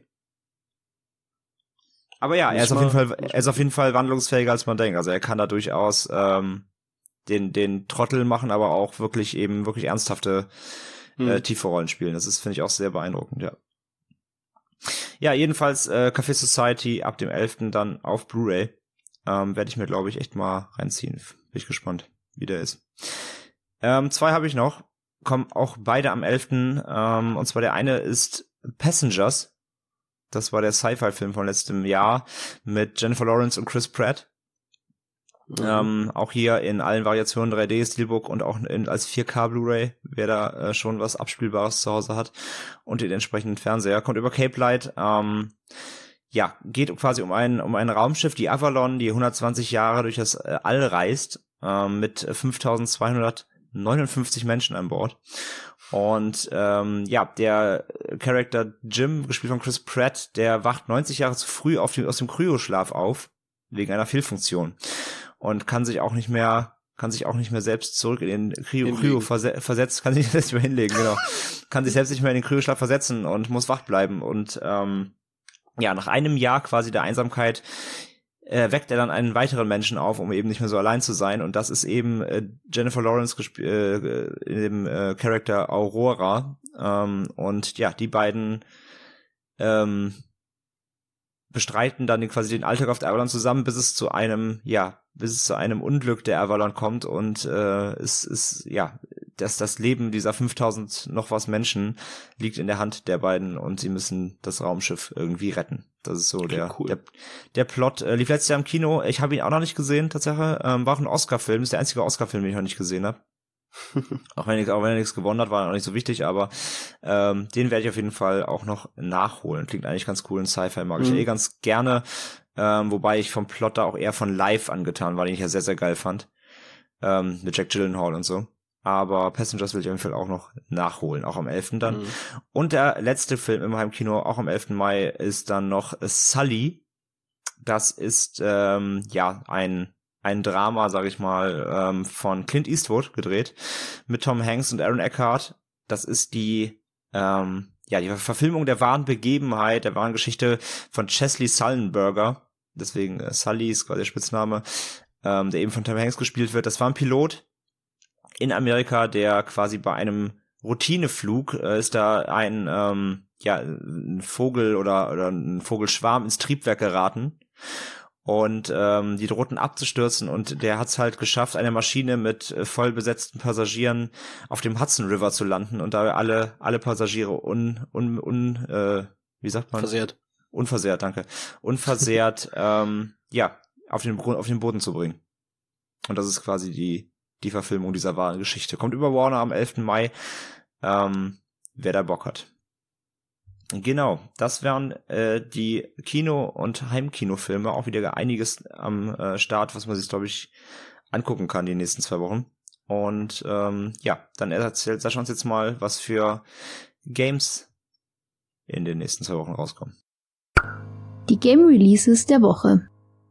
Aber ja, er ist mal, auf jeden Fall, er ist auf jeden Fall wandlungsfähiger, als man denkt. Also er kann da durchaus ähm, den den Trottel machen, aber auch wirklich eben wirklich ernsthafte hm. äh, tiefe Rollen spielen. Das ist, finde ich, auch sehr beeindruckend, ja. Ja, jedenfalls äh, Café Society ab dem elften dann auf Blu-ray. Ähm, werde ich mir, glaube ich, echt mal reinziehen. Bin ich gespannt, wie der ist. Ähm, zwei habe ich noch. Kommen auch beide am elften Ähm, und zwar der eine ist Passengers. Das war der Sci-Fi-Film von letztem Jahr mit Jennifer Lawrence und Chris Pratt. Mhm. Ähm, auch hier in allen Variationen drei D, Steelbook und auch in, als vier K Blu-ray, wer da äh, schon was Abspielbares zu Hause hat und den entsprechenden Fernseher. Kommt über Cape Light. Ähm, ja, geht quasi um ein, um ein Raumschiff, die Avalon, die hundertzwanzig Jahre durch das äh, All reist, ähm, mit fünftausendzweihundertneunundfünfzig Menschen an Bord. Und ähm, ja, der Charakter Jim, gespielt von Chris Pratt, der wacht neunzig Jahre zu früh auf dem, aus dem Kryoschlaf auf, wegen einer Fehlfunktion. Und kann sich auch nicht mehr, kann sich auch nicht mehr selbst zurück in den Kryo, Kryo verse- versetzt, kann sich selbst nicht mehr hinlegen, genau. Kann sich selbst nicht mehr in den Kryoschlaf versetzen und muss wach bleiben. Und ähm, ja, nach einem Jahr quasi der Einsamkeit äh, weckt er dann einen weiteren Menschen auf, um eben nicht mehr so allein zu sein. Und das ist eben äh, Jennifer Lawrence gesp- äh, in dem äh, Charakter Aurora. Ähm, und ja, die beiden ähm, bestreiten dann quasi den Alltag auf der Avalon zusammen, bis es zu einem, ja, bis es zu einem Unglück der Avalon kommt und äh, es ist, ja, dass das Leben dieser fünftausend noch was Menschen liegt in der Hand der beiden und sie müssen das Raumschiff irgendwie retten. Das ist so okay, der, cool. der der Plot. Äh, lief letztes Jahr im Kino. Ich habe ihn auch noch nicht gesehen, tatsächlich. Ähm, war auch ein Oscar-Film. Ist der einzige Oscar-Film, den ich noch nicht gesehen habe. auch, wenn ich, auch wenn er nichts gewonnen hat, war auch nicht so wichtig, aber ähm, den werde ich auf jeden Fall auch noch nachholen. Klingt eigentlich ganz cool. In Sci-Fi mag ich mhm. eh ganz gerne. Ähm, wobei ich vom Plot da auch eher von Live angetan war, den ich ja sehr, sehr geil fand. Ähm, mit Jack Gyllenhaal und so. Aber Passengers will ich auf jeden Fall auch noch nachholen, auch am elften dann. Mhm. Und der letzte Film im Heimkino, auch am elften Mai, ist dann noch Sully. Das ist ähm, ja ein ein Drama, sag ich mal, ähm, von Clint Eastwood gedreht, mit Tom Hanks und Aaron Eckhart. Das ist die ähm, ja die Verfilmung der wahren Begebenheit, der wahren Geschichte von Chesley Sullenberger. Deswegen äh, Sully ist quasi der Spitzname, ähm, der eben von Tom Hanks gespielt wird. Das war ein Pilot in Amerika, der quasi bei einem Routineflug äh, ist da ein ähm, ja ein Vogel oder oder ein Vogelschwarm ins Triebwerk geraten und ähm, die drohten abzustürzen und der hat es halt geschafft, eine Maschine mit äh, voll besetzten Passagieren auf dem Hudson River zu landen und da alle alle Passagiere un un, un äh, wie sagt man versehrt unversehrt danke unversehrt ähm, ja auf den auf den Boden zu bringen. Und das ist quasi die die Verfilmung dieser wahren Geschichte. Kommt über Warner am elften Mai, ähm, wer da Bock hat. Genau, das wären äh, die Kino- und Heimkinofilme. Auch wieder einiges am äh, Start, was man sich, glaube ich, angucken kann die nächsten zwei Wochen. Und ähm, ja, dann erzählt Sascha uns jetzt mal, was für Games in den nächsten zwei Wochen rauskommen. Die Game-Releases der Woche.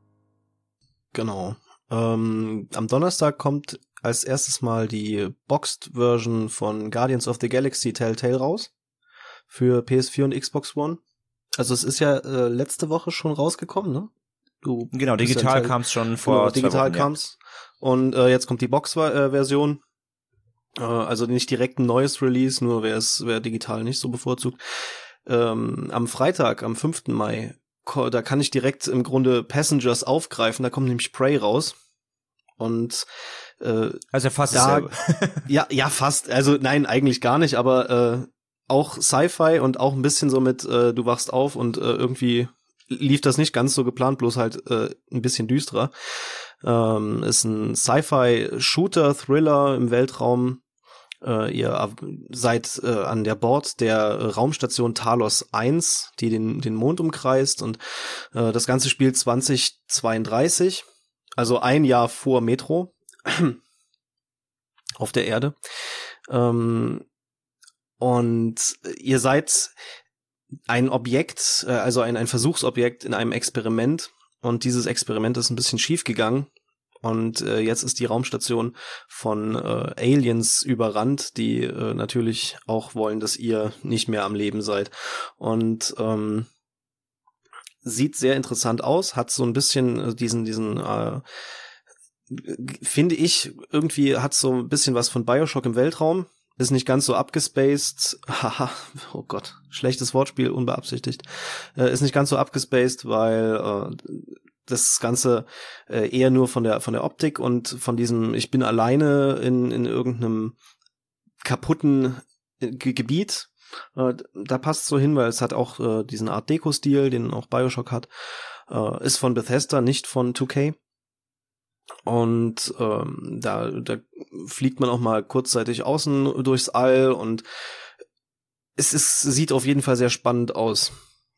Genau. Ähm, am Donnerstag kommt als erstes mal die Boxed-Version von Guardians of the Galaxy Telltale raus. Für P S vier und Xbox One. Also es ist ja äh, letzte Woche schon rausgekommen, ne? Du genau, digital ja kam es schon vor genau, zwei digital Wochen, kam's. Ja. Und äh, jetzt kommt die Box-Version. Äh, also nicht direkt ein neues Release, nur wer es wer digital nicht so bevorzugt. Ähm, am Freitag, am fünften Mai, da kann ich direkt im Grunde Passengers aufgreifen. Da kommt nämlich Prey raus. Und äh, also fast da, dasselbe. ja, ja, fast. Also nein, eigentlich gar nicht, aber äh, auch Sci-Fi und auch ein bisschen so mit, äh, du wachst auf und äh, irgendwie lief das nicht ganz so geplant, bloß halt äh, ein bisschen düsterer. Ähm, ist ein Sci-Fi-Shooter-Thriller im Weltraum. Äh, ihr seid äh, an der Bord der äh, Raumstation Talos eins, die den, den Mond umkreist, und äh, das Ganze spielt zwanzig zweiunddreißig, also ein Jahr vor Metro auf der Erde. Ähm, und ihr seid ein Objekt, äh, also ein, ein Versuchsobjekt in einem Experiment, und dieses Experiment ist ein bisschen schief gegangen. Und äh, jetzt ist die Raumstation von äh, Aliens überrannt, die äh, natürlich auch wollen, dass ihr nicht mehr am Leben seid. Und ähm, sieht sehr interessant aus, hat so ein bisschen äh, diesen, diesen, äh, finde ich, irgendwie hat so ein bisschen was von BioShock im Weltraum. Ist nicht ganz so abgespaced. Haha, oh Gott, schlechtes Wortspiel, unbeabsichtigt. Äh, ist nicht ganz so abgespaced, weil äh, das Ganze äh, eher nur von der von der Optik und von diesem, ich bin alleine in in irgendeinem kaputten äh, Ge- Gebiet. Äh, da passt so hin, weil es hat auch äh, diesen Art Deco-Stil, den auch BioShock hat. Äh, ist von Bethesda, nicht von zwei K. Und ähm, da, da fliegt man auch mal kurzzeitig außen durchs All, und es ist, sieht auf jeden Fall sehr spannend aus.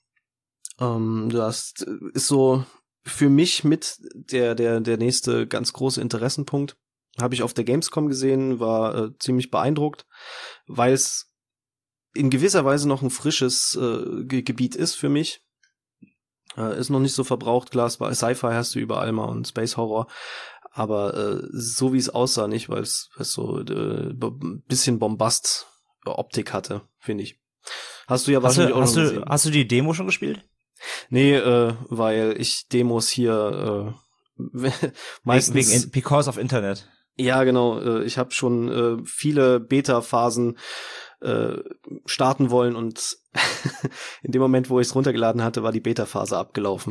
Ähm, das ist so für mich mit der, der, der nächste ganz große Interessenpunkt. Habe ich auf der Gamescom gesehen, war äh, ziemlich beeindruckt, weil es in gewisser Weise noch ein frisches äh, Ge- Gebiet ist für mich. Äh, ist noch nicht so verbraucht, klar, Sci-Fi hast du überall mal und Space Horror. Aber äh, so wie es aussah, nicht, weil es so äh, b- bisschen Bombast-Optik hatte, finde ich. Hast du ja Hast wahrscheinlich du, auch hast schon du, gesehen. hast du die Demo schon gespielt? Nee, äh, weil ich Demos hier äh, meistens... Wegen, wegen Because of Internet. Ja, genau. Äh, ich habe schon äh, viele Beta-Phasen äh, starten wollen, und in dem Moment, wo ich es runtergeladen hatte, war die Beta-Phase abgelaufen.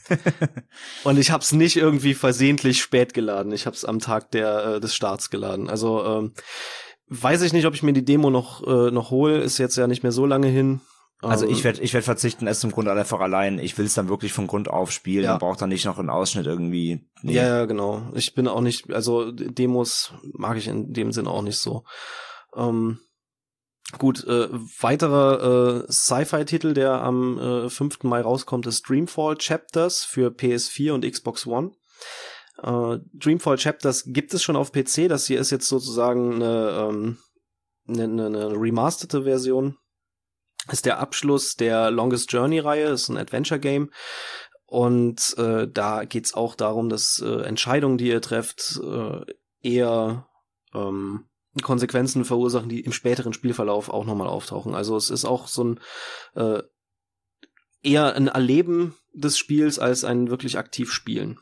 Und ich habe es nicht irgendwie versehentlich spät geladen. Ich habe es am Tag der äh, des Starts geladen. Also ähm, weiß ich nicht, ob ich mir die Demo noch äh, noch hole. Ist jetzt ja nicht mehr so lange hin. Also Ähm, ich werde ich werd verzichten, es zum Grunde einfach allein. Ich will es dann wirklich von Grund auf spielen Ja. und brauche dann nicht noch einen Ausschnitt irgendwie. Nee. Ja, ja, genau. Ich bin auch nicht, also Demos mag ich in dem Sinn auch nicht so. Ähm, gut, äh, weiterer äh, Sci-Fi-Titel, der am äh, fünften Mai rauskommt, ist Dreamfall Chapters für P S vier und Xbox One. Äh, Dreamfall Chapters gibt es schon auf P C. Das hier ist jetzt sozusagen eine, ähm, eine, eine, eine remasterte Version. Ist der Abschluss der Longest Journey-Reihe, ist ein Adventure-Game. Und äh, da geht's auch darum, dass äh, Entscheidungen, die ihr trefft, äh, eher ähm, Konsequenzen verursachen, die im späteren Spielverlauf auch nochmal auftauchen. Also es ist auch so ein äh, eher ein Erleben des Spiels als ein wirklich aktiv Spielen.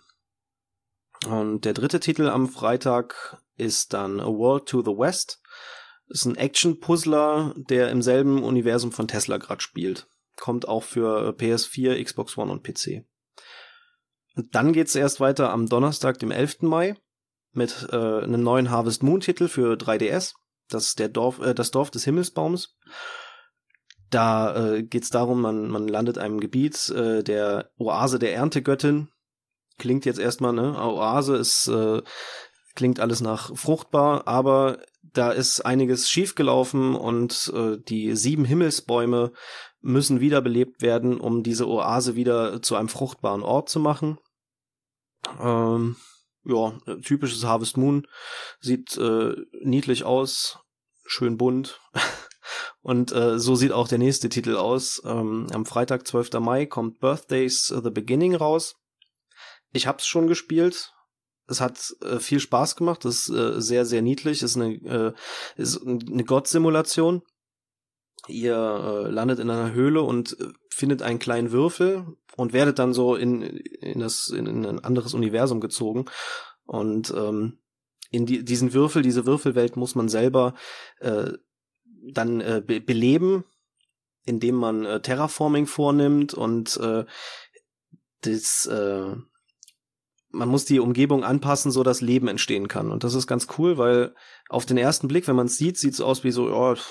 Und der dritte Titel am Freitag ist dann A World to the West. Ist ein Action-Puzzler, der im selben Universum von Tesla gerade spielt. Kommt auch für P S vier, Xbox One und P C. Und dann geht's erst weiter am Donnerstag, dem elften Mai, mit äh, einem neuen Harvest Moon Titel für drei D S. Das ist der Dorf, äh, das Dorf des Himmelsbaums. Da äh, geht's darum, man, man landet in einem Gebiet äh, der Oase der Erntegöttin. Klingt jetzt erstmal, ne? Oase ist, äh, klingt alles nach fruchtbar, aber da ist einiges schiefgelaufen, und äh, die sieben Himmelsbäume müssen wiederbelebt werden, um diese Oase wieder zu einem fruchtbaren Ort zu machen. Ähm, ja, typisches Harvest Moon. Sieht äh, niedlich aus, schön bunt. Und äh, so sieht auch der nächste Titel aus. Ähm, am Freitag, zwölften Mai, kommt Birthdays The Beginning raus. Ich hab's schon gespielt. Es hat äh, viel Spaß gemacht. Es ist äh, sehr, sehr niedlich. Es ist eine, äh, ist eine Gott-Simulation. Ihr äh, landet in einer Höhle und äh, findet einen kleinen Würfel und werdet dann so in, in, das, in, in ein anderes Universum gezogen. Und ähm, in die, diesen Würfel, diese Würfelwelt muss man selber äh, dann äh, be- beleben, indem man äh, Terraforming vornimmt, und äh, das äh, man muss die Umgebung anpassen, so dass Leben entstehen kann. Und das ist ganz cool, weil auf den ersten Blick, wenn man es sieht, sieht es aus wie so, oh,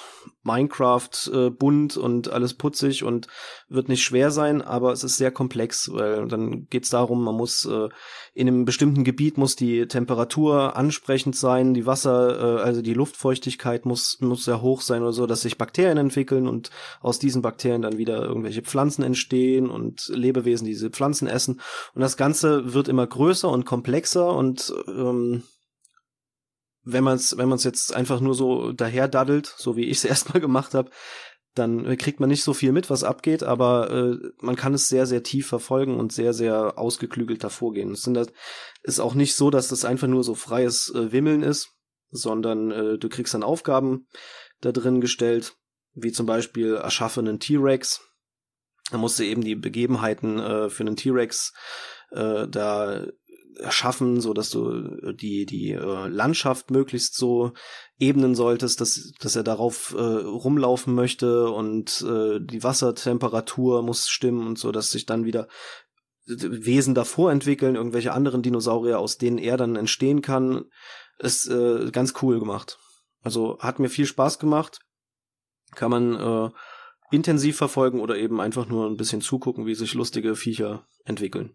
Minecraft äh, bunt und alles putzig und wird nicht schwer sein, aber es ist sehr komplex, weil dann geht's darum, man muss äh, in einem bestimmten Gebiet muss die Temperatur ansprechend sein, die Wasser, äh, also die Luftfeuchtigkeit muss muss sehr hoch sein oder so, dass sich Bakterien entwickeln und aus diesen Bakterien dann wieder irgendwelche Pflanzen entstehen und Lebewesen, die diese Pflanzen essen. Und das Ganze wird immer größer und komplexer und ähm, wenn man es wenn man es jetzt einfach nur so daher daddelt, so wie ich es erstmal gemacht habe, dann kriegt man nicht so viel mit, was abgeht, aber äh, man kann es sehr, sehr tief verfolgen und sehr, sehr ausgeklügelt davor gehen. Es sind das, ist auch nicht so, dass das einfach nur so freies äh, Wimmeln ist, sondern äh, du kriegst dann Aufgaben da drin gestellt, wie zum Beispiel erschaffe einen T-Rex. Da musst du eben die Begebenheiten äh, für einen T-Rex äh, da erschaffen, so dass du die die äh, Landschaft möglichst so ebnen solltest, dass dass er darauf äh, rumlaufen möchte und äh, die Wassertemperatur muss stimmen und so, dass sich dann wieder Wesen davor entwickeln, irgendwelche anderen Dinosaurier, aus denen er dann entstehen kann, ist äh, ganz cool gemacht. Also hat mir viel Spaß gemacht, kann man äh, intensiv verfolgen oder eben einfach nur ein bisschen zugucken, wie sich lustige Viecher entwickeln.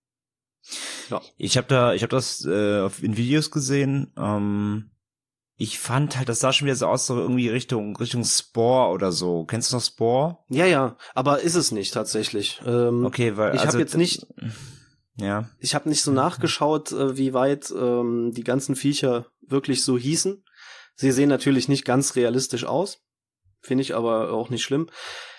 Ja. Ich habe da, ich habe das äh, in Videos gesehen. Ähm, ich fand halt, das sah schon wieder so aus, so irgendwie Richtung Richtung Spore oder so. Kennst du noch Spore? Ja, ja, aber ist es nicht tatsächlich. Ähm, okay, weil ich also, habe jetzt nicht, ja, ich habe nicht so nachgeschaut, äh, wie weit ähm, die ganzen Viecher wirklich so hießen. Sie sehen natürlich nicht ganz realistisch aus, finde ich aber auch nicht schlimm.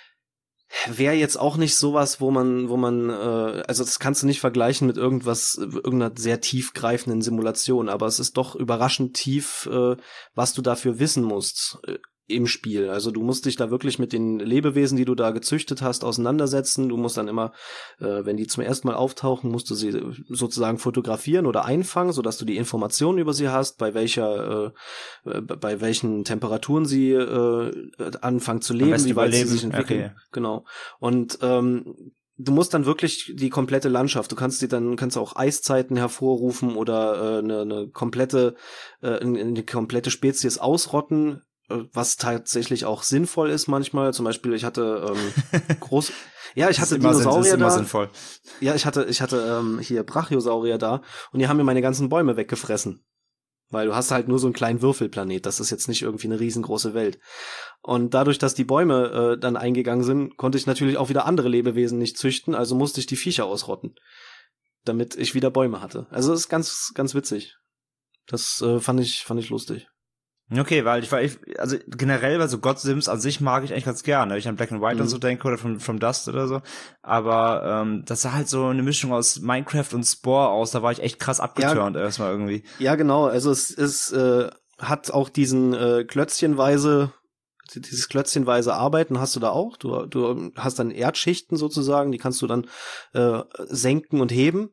Wäre jetzt auch nicht sowas, wo man, wo man, äh, also das kannst du nicht vergleichen mit irgendwas, irgendeiner sehr tiefgreifenden Simulation, aber es ist doch überraschend tief, äh, was du dafür wissen musst äh, im Spiel. Also du musst dich da wirklich mit den Lebewesen, die du da gezüchtet hast, auseinandersetzen. Du musst dann immer, äh, wenn die zum ersten Mal auftauchen, musst du sie sozusagen fotografieren oder einfangen, sodass du die Informationen über sie hast, bei welcher, äh, bei welchen Temperaturen sie äh, anfangen zu leben, wie weit sie sich entwickeln. Okay. Genau. Und ähm, du musst dann wirklich die komplette Landschaft, du kannst die dann, kannst auch Eiszeiten hervorrufen oder äh, eine, eine komplette, äh, eine komplette Spezies ausrotten, was tatsächlich auch sinnvoll ist manchmal. Zum Beispiel, ich hatte ähm, groß, ja, ich hatte Dinosaurier da. Sinnvoll. Ja, ich hatte, ich hatte ähm, hier Brachiosaurier da und die haben mir meine ganzen Bäume weggefressen. Weil du hast halt nur so einen kleinen Würfelplanet. Das ist jetzt nicht irgendwie eine riesengroße Welt. Und dadurch, dass die Bäume äh, dann eingegangen sind, konnte ich natürlich auch wieder andere Lebewesen nicht züchten. Also musste ich die Viecher ausrotten, damit ich wieder Bäume hatte. Also das ist ganz, ganz witzig. Das äh, fand ich, fand ich lustig. Okay, weil ich war, ich, also generell, weil so God Sims an sich mag ich eigentlich ganz gerne, wenn ich an Black and White mhm. und so denke oder from, from Dust oder so, aber ähm, das sah halt so eine Mischung aus Minecraft und Spore aus, da war ich echt krass abgeturnt ja, erstmal irgendwie. Ja, genau, also es, es äh, hat auch diesen äh, klötzchenweise, dieses klötzchenweise Arbeiten hast du da auch, du, du hast dann Erdschichten sozusagen, die kannst du dann äh, senken und heben.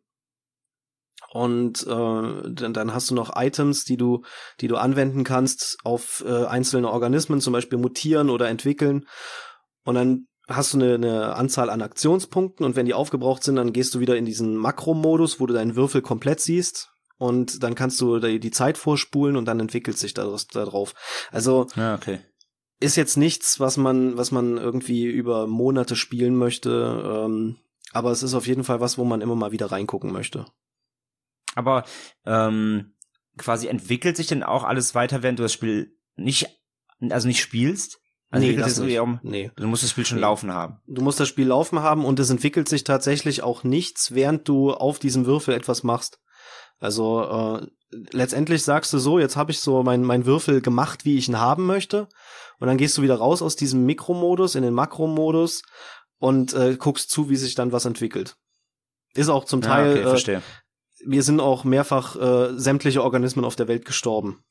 Und äh, dann, dann hast du noch Items, die du, die du anwenden kannst auf äh, einzelne Organismen, zum Beispiel mutieren oder entwickeln. Und dann hast du eine, eine Anzahl an Aktionspunkten und wenn die aufgebraucht sind, dann gehst du wieder in diesen Makro-Modus, wo du deinen Würfel komplett siehst. Und dann kannst du die, die Zeit vorspulen und dann entwickelt sich das da drauf. Also ja, okay. Ist jetzt nichts, was man, was man irgendwie über Monate spielen möchte. Ähm, aber es ist auf jeden Fall was, wo man immer mal wieder reingucken möchte. Aber ähm, quasi entwickelt sich denn auch alles weiter, während du das Spiel nicht, also nicht spielst? Also nee, das nicht. Um, nee. Du musst das Spiel schon nee. laufen haben. Du musst das Spiel laufen haben und es entwickelt sich tatsächlich auch nichts, während du auf diesem Würfel etwas machst. Also äh, letztendlich sagst du so, jetzt habe ich so mein, mein Würfel gemacht, wie ich ihn haben möchte. Und dann gehst du wieder raus aus diesem Mikromodus in den Makromodus und äh, guckst zu, wie sich dann was entwickelt. Ist auch zum Teil... Ja, okay, verstehe. Äh, wir sind auch mehrfach äh, sämtliche Organismen auf der Welt gestorben.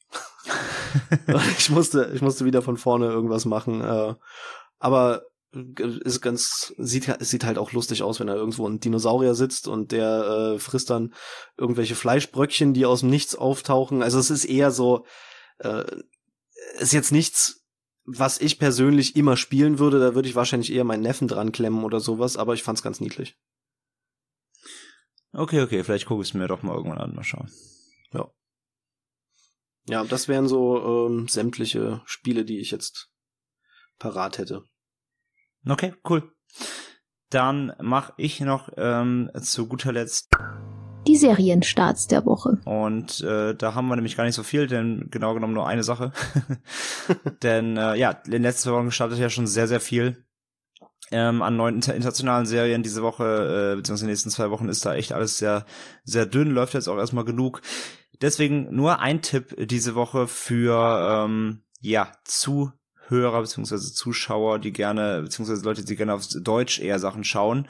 ich musste, ich musste wieder von vorne irgendwas machen. Äh, aber ist ganz, sieht, es sieht halt auch lustig aus, wenn da irgendwo ein Dinosaurier sitzt und der äh, frisst dann irgendwelche Fleischbröckchen, die aus dem Nichts auftauchen. Also es ist eher so, äh, ist jetzt nichts, was ich persönlich immer spielen würde. Da würde ich wahrscheinlich eher meinen Neffen dran klemmen oder sowas. Aber ich fand's ganz niedlich. Okay, okay, vielleicht gucke ich es mir doch mal irgendwann an, mal schauen. Ja. Ja, das wären so ähm, sämtliche Spiele, die ich jetzt parat hätte. Okay, cool. Dann mache ich noch ähm, zu guter Letzt die Serienstarts der Woche. Und äh, da haben wir nämlich gar nicht so viel, denn genau genommen nur eine Sache. denn äh, ja, in den letzten Wochen startet ja schon sehr, sehr viel ähm, an neuen inter- internationalen Serien. Diese Woche, äh, beziehungsweise in den nächsten zwei Wochen ist da echt alles sehr, sehr dünn, läuft jetzt auch erstmal genug. Deswegen nur ein Tipp diese Woche für ähm, ja Zuhörer beziehungsweise Zuschauer, die gerne, beziehungsweise Leute, die gerne auf Deutsch eher Sachen schauen.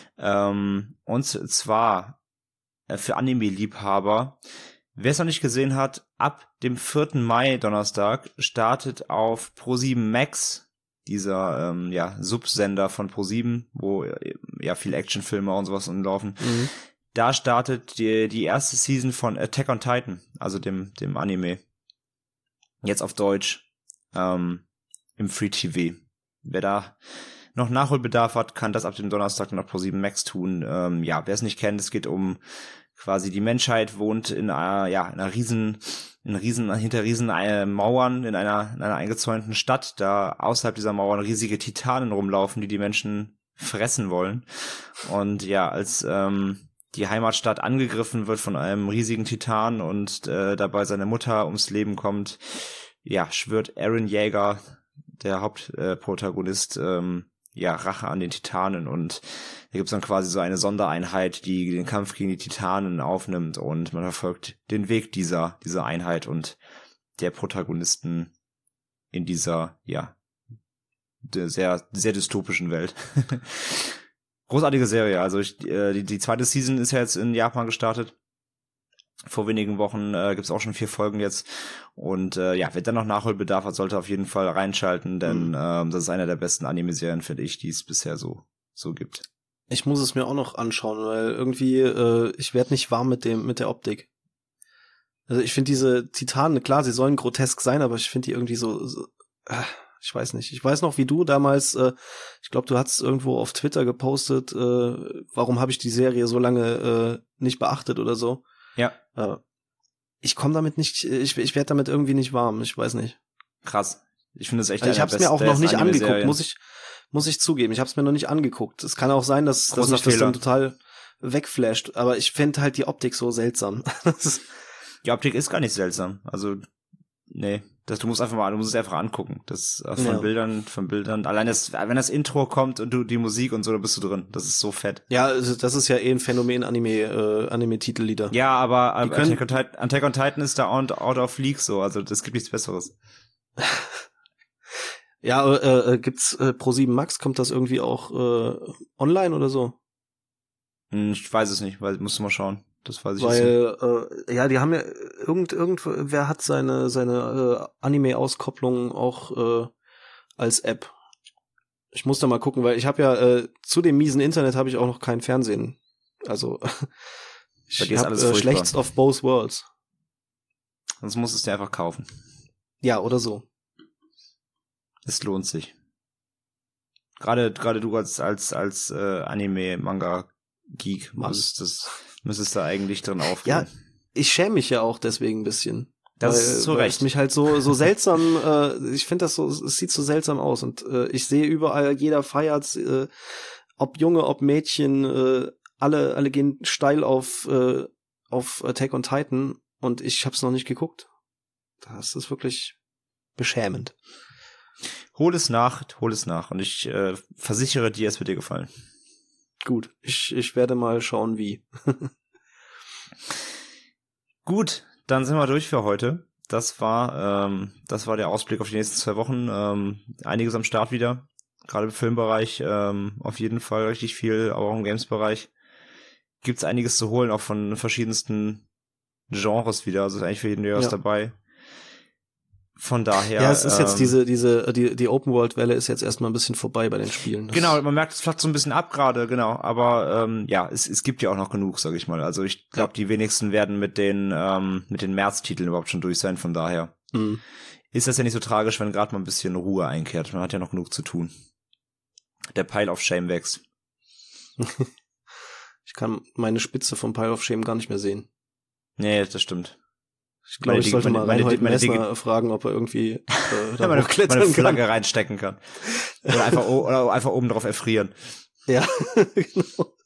Ähm, und zwar für Anime-Liebhaber. Wer es noch nicht gesehen hat, ab dem vierten Mai, Donnerstag, startet auf ProSieben Max, dieser ähm, ja, Subsender von ProSieben, wo ja viele Actionfilme und sowas laufen. Mhm. Da startet die, die erste Season von Attack on Titan, also dem, dem Anime. Jetzt auf Deutsch, ähm, im Free-T V. Wer da noch Nachholbedarf hat, kann das ab dem Donnerstag noch ProSieben Max tun. Ähm, ja, wer es nicht kennt, es geht um quasi die Menschheit wohnt in einer, ja, in einer riesen, in riesen, hinter riesen äh, Mauern in einer, in einer eingezäunten Stadt. Da außerhalb dieser Mauern riesige Titanen rumlaufen, die die Menschen fressen wollen. Und ja, als ähm, die Heimatstadt angegriffen wird von einem riesigen Titan und äh, dabei seine Mutter ums Leben kommt, ja, schwört Eren Yeager, der Hauptprotagonist, äh, ähm, ja, Rache an den Titanen, und da gibt's dann quasi so eine Sondereinheit, die den Kampf gegen die Titanen aufnimmt, und man verfolgt den Weg dieser, dieser Einheit und der Protagonisten in dieser, ja, sehr, sehr dystopischen Welt. Großartige Serie, also ich, äh, die, die zweite Season ist ja jetzt in Japan gestartet. Vor wenigen Wochen äh, gibt es auch schon vier Folgen jetzt. Und äh, ja, wer dann noch Nachholbedarf hat, sollte auf jeden Fall reinschalten, denn mhm. ähm, das ist einer der besten Anime-Serien, finde ich, die es bisher so so gibt. Ich muss es mir auch noch anschauen, weil irgendwie, äh, ich werde nicht warm mit dem mit der Optik. Also ich finde diese Titanen, klar, sie sollen grotesk sein, aber ich finde die irgendwie so, so äh, ich weiß nicht. Ich weiß noch, wie du damals, äh, ich glaube, du hast irgendwo auf Twitter gepostet, äh, warum habe ich die Serie so lange äh, nicht beachtet oder so. Ja. Äh, ich komme damit nicht, ich, ich werde damit irgendwie nicht warm, ich weiß nicht. Krass. Ich finde es echt also ich habe es mir auch noch nicht angeguckt, muss ich muss ich zugeben. Ich habe es mir noch nicht angeguckt. Es kann auch sein, dass, dass mich das dann total wegflasht, aber ich fände halt die Optik so seltsam. Die Optik ist gar nicht seltsam. Also, nee. Das, du musst einfach mal, du musst es einfach angucken. Das äh, von ja. Bildern, von Bildern. Allein das, wenn das Intro kommt und du die Musik und so, da bist du drin. Das ist so fett. Ja, also das ist ja eh ein Phänomen Anime, äh, Anime-Titellieder. Ja, aber äh, Attack, on Titan, Attack on Titan ist da out, out of league so. Also das gibt nichts Besseres. Ja, äh, äh, gibt's äh, ProSieben Max? Kommt das irgendwie auch äh, online oder so? Hm, ich weiß es nicht, weil musst du mal schauen. Das weiß ich Weil, äh, ja, die haben ja, irgend, irgendwer hat seine, seine äh, Anime-Auskopplung auch äh, als App. Ich muss da mal gucken, weil ich habe ja, äh, zu dem miesen Internet habe ich auch noch kein Fernsehen. Also, ich habe äh, schlechtst of both worlds. Sonst musst du es dir einfach kaufen. Ja, oder so. Es lohnt sich. Gerade, gerade du als, als, als äh, Anime-Manga-Geek musst das müsstest da eigentlich drin aufgehen. Ja, ich schäme mich ja auch deswegen ein bisschen. Das weil, ist so weil recht. Es mich halt so so seltsam, äh, ich finde das so, es sieht so seltsam aus und äh, ich sehe überall, jeder feiert, äh, ob Junge, ob Mädchen, äh, alle alle gehen steil auf äh, auf Attack on Titan und ich hab's noch nicht geguckt. Das ist wirklich beschämend. Hol es nach, hol es nach und ich äh, versichere dir, es wird dir gefallen. Gut, ich ich werde mal schauen, wie. Gut, dann sind wir durch für heute. Das war ähm, das war der Ausblick auf die nächsten zwei Wochen. Ähm, einiges am Start wieder, gerade im Filmbereich. Ähm, auf jeden Fall richtig viel, aber auch im Games-Bereich gibt's einiges zu holen, auch von verschiedensten Genres wieder. Also ist eigentlich für jeden was ja. dabei. Von daher. Ja, es ist ähm, jetzt diese, diese, die, die Open-World-Welle ist jetzt erstmal ein bisschen vorbei bei den Spielen. Das genau, man merkt, es flacht so ein bisschen ab gerade, genau. Aber ähm, ja, es, es gibt ja auch noch genug, sag ich mal. Also ich glaube, ja. die wenigsten werden mit den ähm, mit den März-Titeln überhaupt schon durch sein. Von daher mhm. ist das ja nicht so tragisch, wenn gerade mal ein bisschen Ruhe einkehrt. Man hat ja noch genug zu tun. Der Pile of Shame wächst. Ich kann meine Spitze vom Pile of Shame gar nicht mehr sehen. Nee, das stimmt. Ich glaube, ich sollte mal Reinhold Messner fragen, ob er irgendwie äh, da meine, hochklettern meine Flagge kann. reinstecken kann. Oder einfach, oder einfach oben drauf erfrieren. Ja, genau.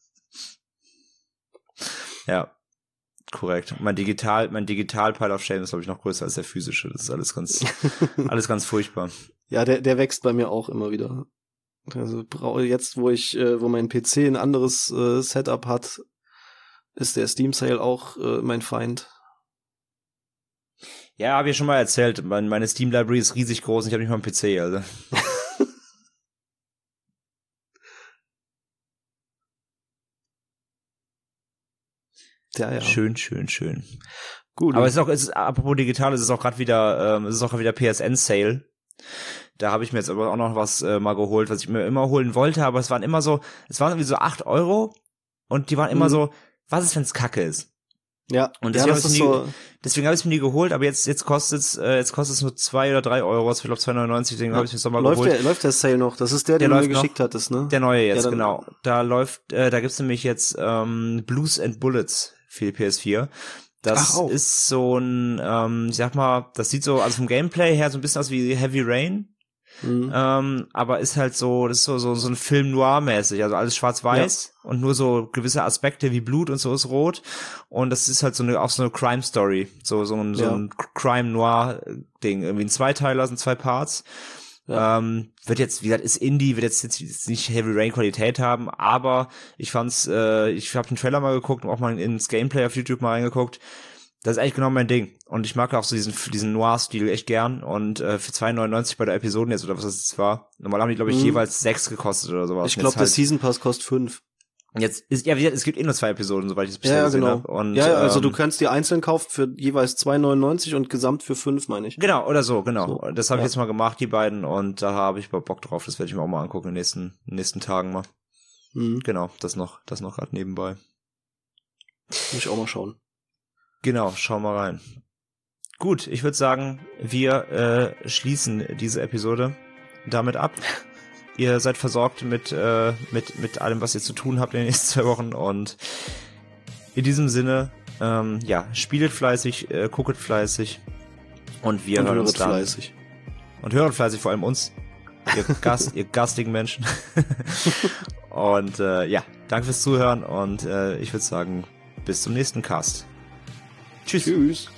Ja, korrekt. Mein Digital, mein Digital-Pile of Shame ist, glaube ich, noch größer als der physische. Das ist alles ganz, alles ganz furchtbar. Ja, der, der wächst bei mir auch immer wieder. Also jetzt, wo ich, äh, wo mein P C ein anderes äh, Setup hat, ist der Steam Sale auch äh, mein Feind. Ja, habe ich schon mal erzählt. Meine, meine Steam Library ist riesig groß und ich habe nicht mal einen P C, also. Ja, ja. Schön, schön, schön. Gut. Aber es ist auch, es ist, apropos digital, es ist auch gerade wieder, ähm, es ist auch gerade wieder P S N Sale. Da habe ich mir jetzt aber auch noch was äh, mal geholt, was ich mir immer holen wollte, aber es waren immer so, es waren irgendwie so acht Euro und die waren immer mhm. so, was ist, wenn's Kacke ist? Ja, und ja, deswegen das habe ich ist nie, so. deswegen habe ich es mir nie geholt, aber jetzt jetzt kostet es äh, jetzt kostet es nur zwei oder drei Euro, ich glaube zwei neunundneunzig, deswegen habe ich es nochmal läuft geholt. Der, läuft der Sale noch? Das ist der, der den du läuft mir noch. geschickt hattest, ne? Der neue jetzt, ja, genau. Da läuft, äh, da gibt's nämlich jetzt ähm, Blues and Bullets für die P S vier. Das Ach, ist so ein, ähm, ich sag mal, das sieht so, also vom Gameplay her so ein bisschen aus wie Heavy Rain. Mhm. Ähm, aber ist halt so, das ist so, so, so ein Film noir-mäßig, also alles schwarz-weiß ja. und nur so gewisse Aspekte wie Blut und so ist rot und das ist halt so eine, auch so eine Crime-Story, so, so ein, so ja. ein Crime-Noir-Ding, irgendwie ein Zweiteiler, sind zwei Parts. Ja. Ähm, wird jetzt, wie gesagt, ist Indie, wird jetzt, jetzt nicht Heavy Rain Qualität haben, aber ich fand's, äh, ich habe den Trailer mal geguckt und auch mal ins Gameplay auf YouTube mal reingeguckt. Das ist eigentlich genau mein Ding. Und ich mag auch so diesen, diesen Noir-Stil echt gern. Und äh, für zwei neunundneunzig bei der Episoden jetzt, oder was das jetzt war, normal haben die, glaube ich, mhm. jeweils sechs gekostet oder sowas. Ich glaube, der halt, Season Pass kostet fünf. Jetzt ist, ja, wie gesagt, es gibt eh nur zwei Episoden, soweit ich es bisher ja, gesehen genau. habe. Und, ja, also ähm, du kannst die einzeln kaufen für jeweils zwei neunundneunzig und gesamt für fünf, meine ich. Genau, oder so, genau. So, das habe ja. ich jetzt mal gemacht, die beiden, und da habe ich Bock drauf. Das werde ich mir auch mal angucken in den nächsten, in den nächsten Tagen mal. Mhm. Genau, das noch, das noch gerade nebenbei. Muss ich auch mal schauen. Genau, schau mal rein. Gut, ich würde sagen, wir äh, schließen diese Episode damit ab. Ihr seid versorgt mit, äh, mit, mit allem, was ihr zu tun habt in den nächsten zwei Wochen, und in diesem Sinne, ähm, ja, spielet fleißig, äh, gucket fleißig, und wir und hören uns dann. Fleißig. Und hören fleißig, vor allem uns, ihr, Gast, ihr gastigen Menschen. Und äh, ja, danke fürs Zuhören, und äh, ich würde sagen, bis zum nächsten Cast. Tschüss. Tschüss.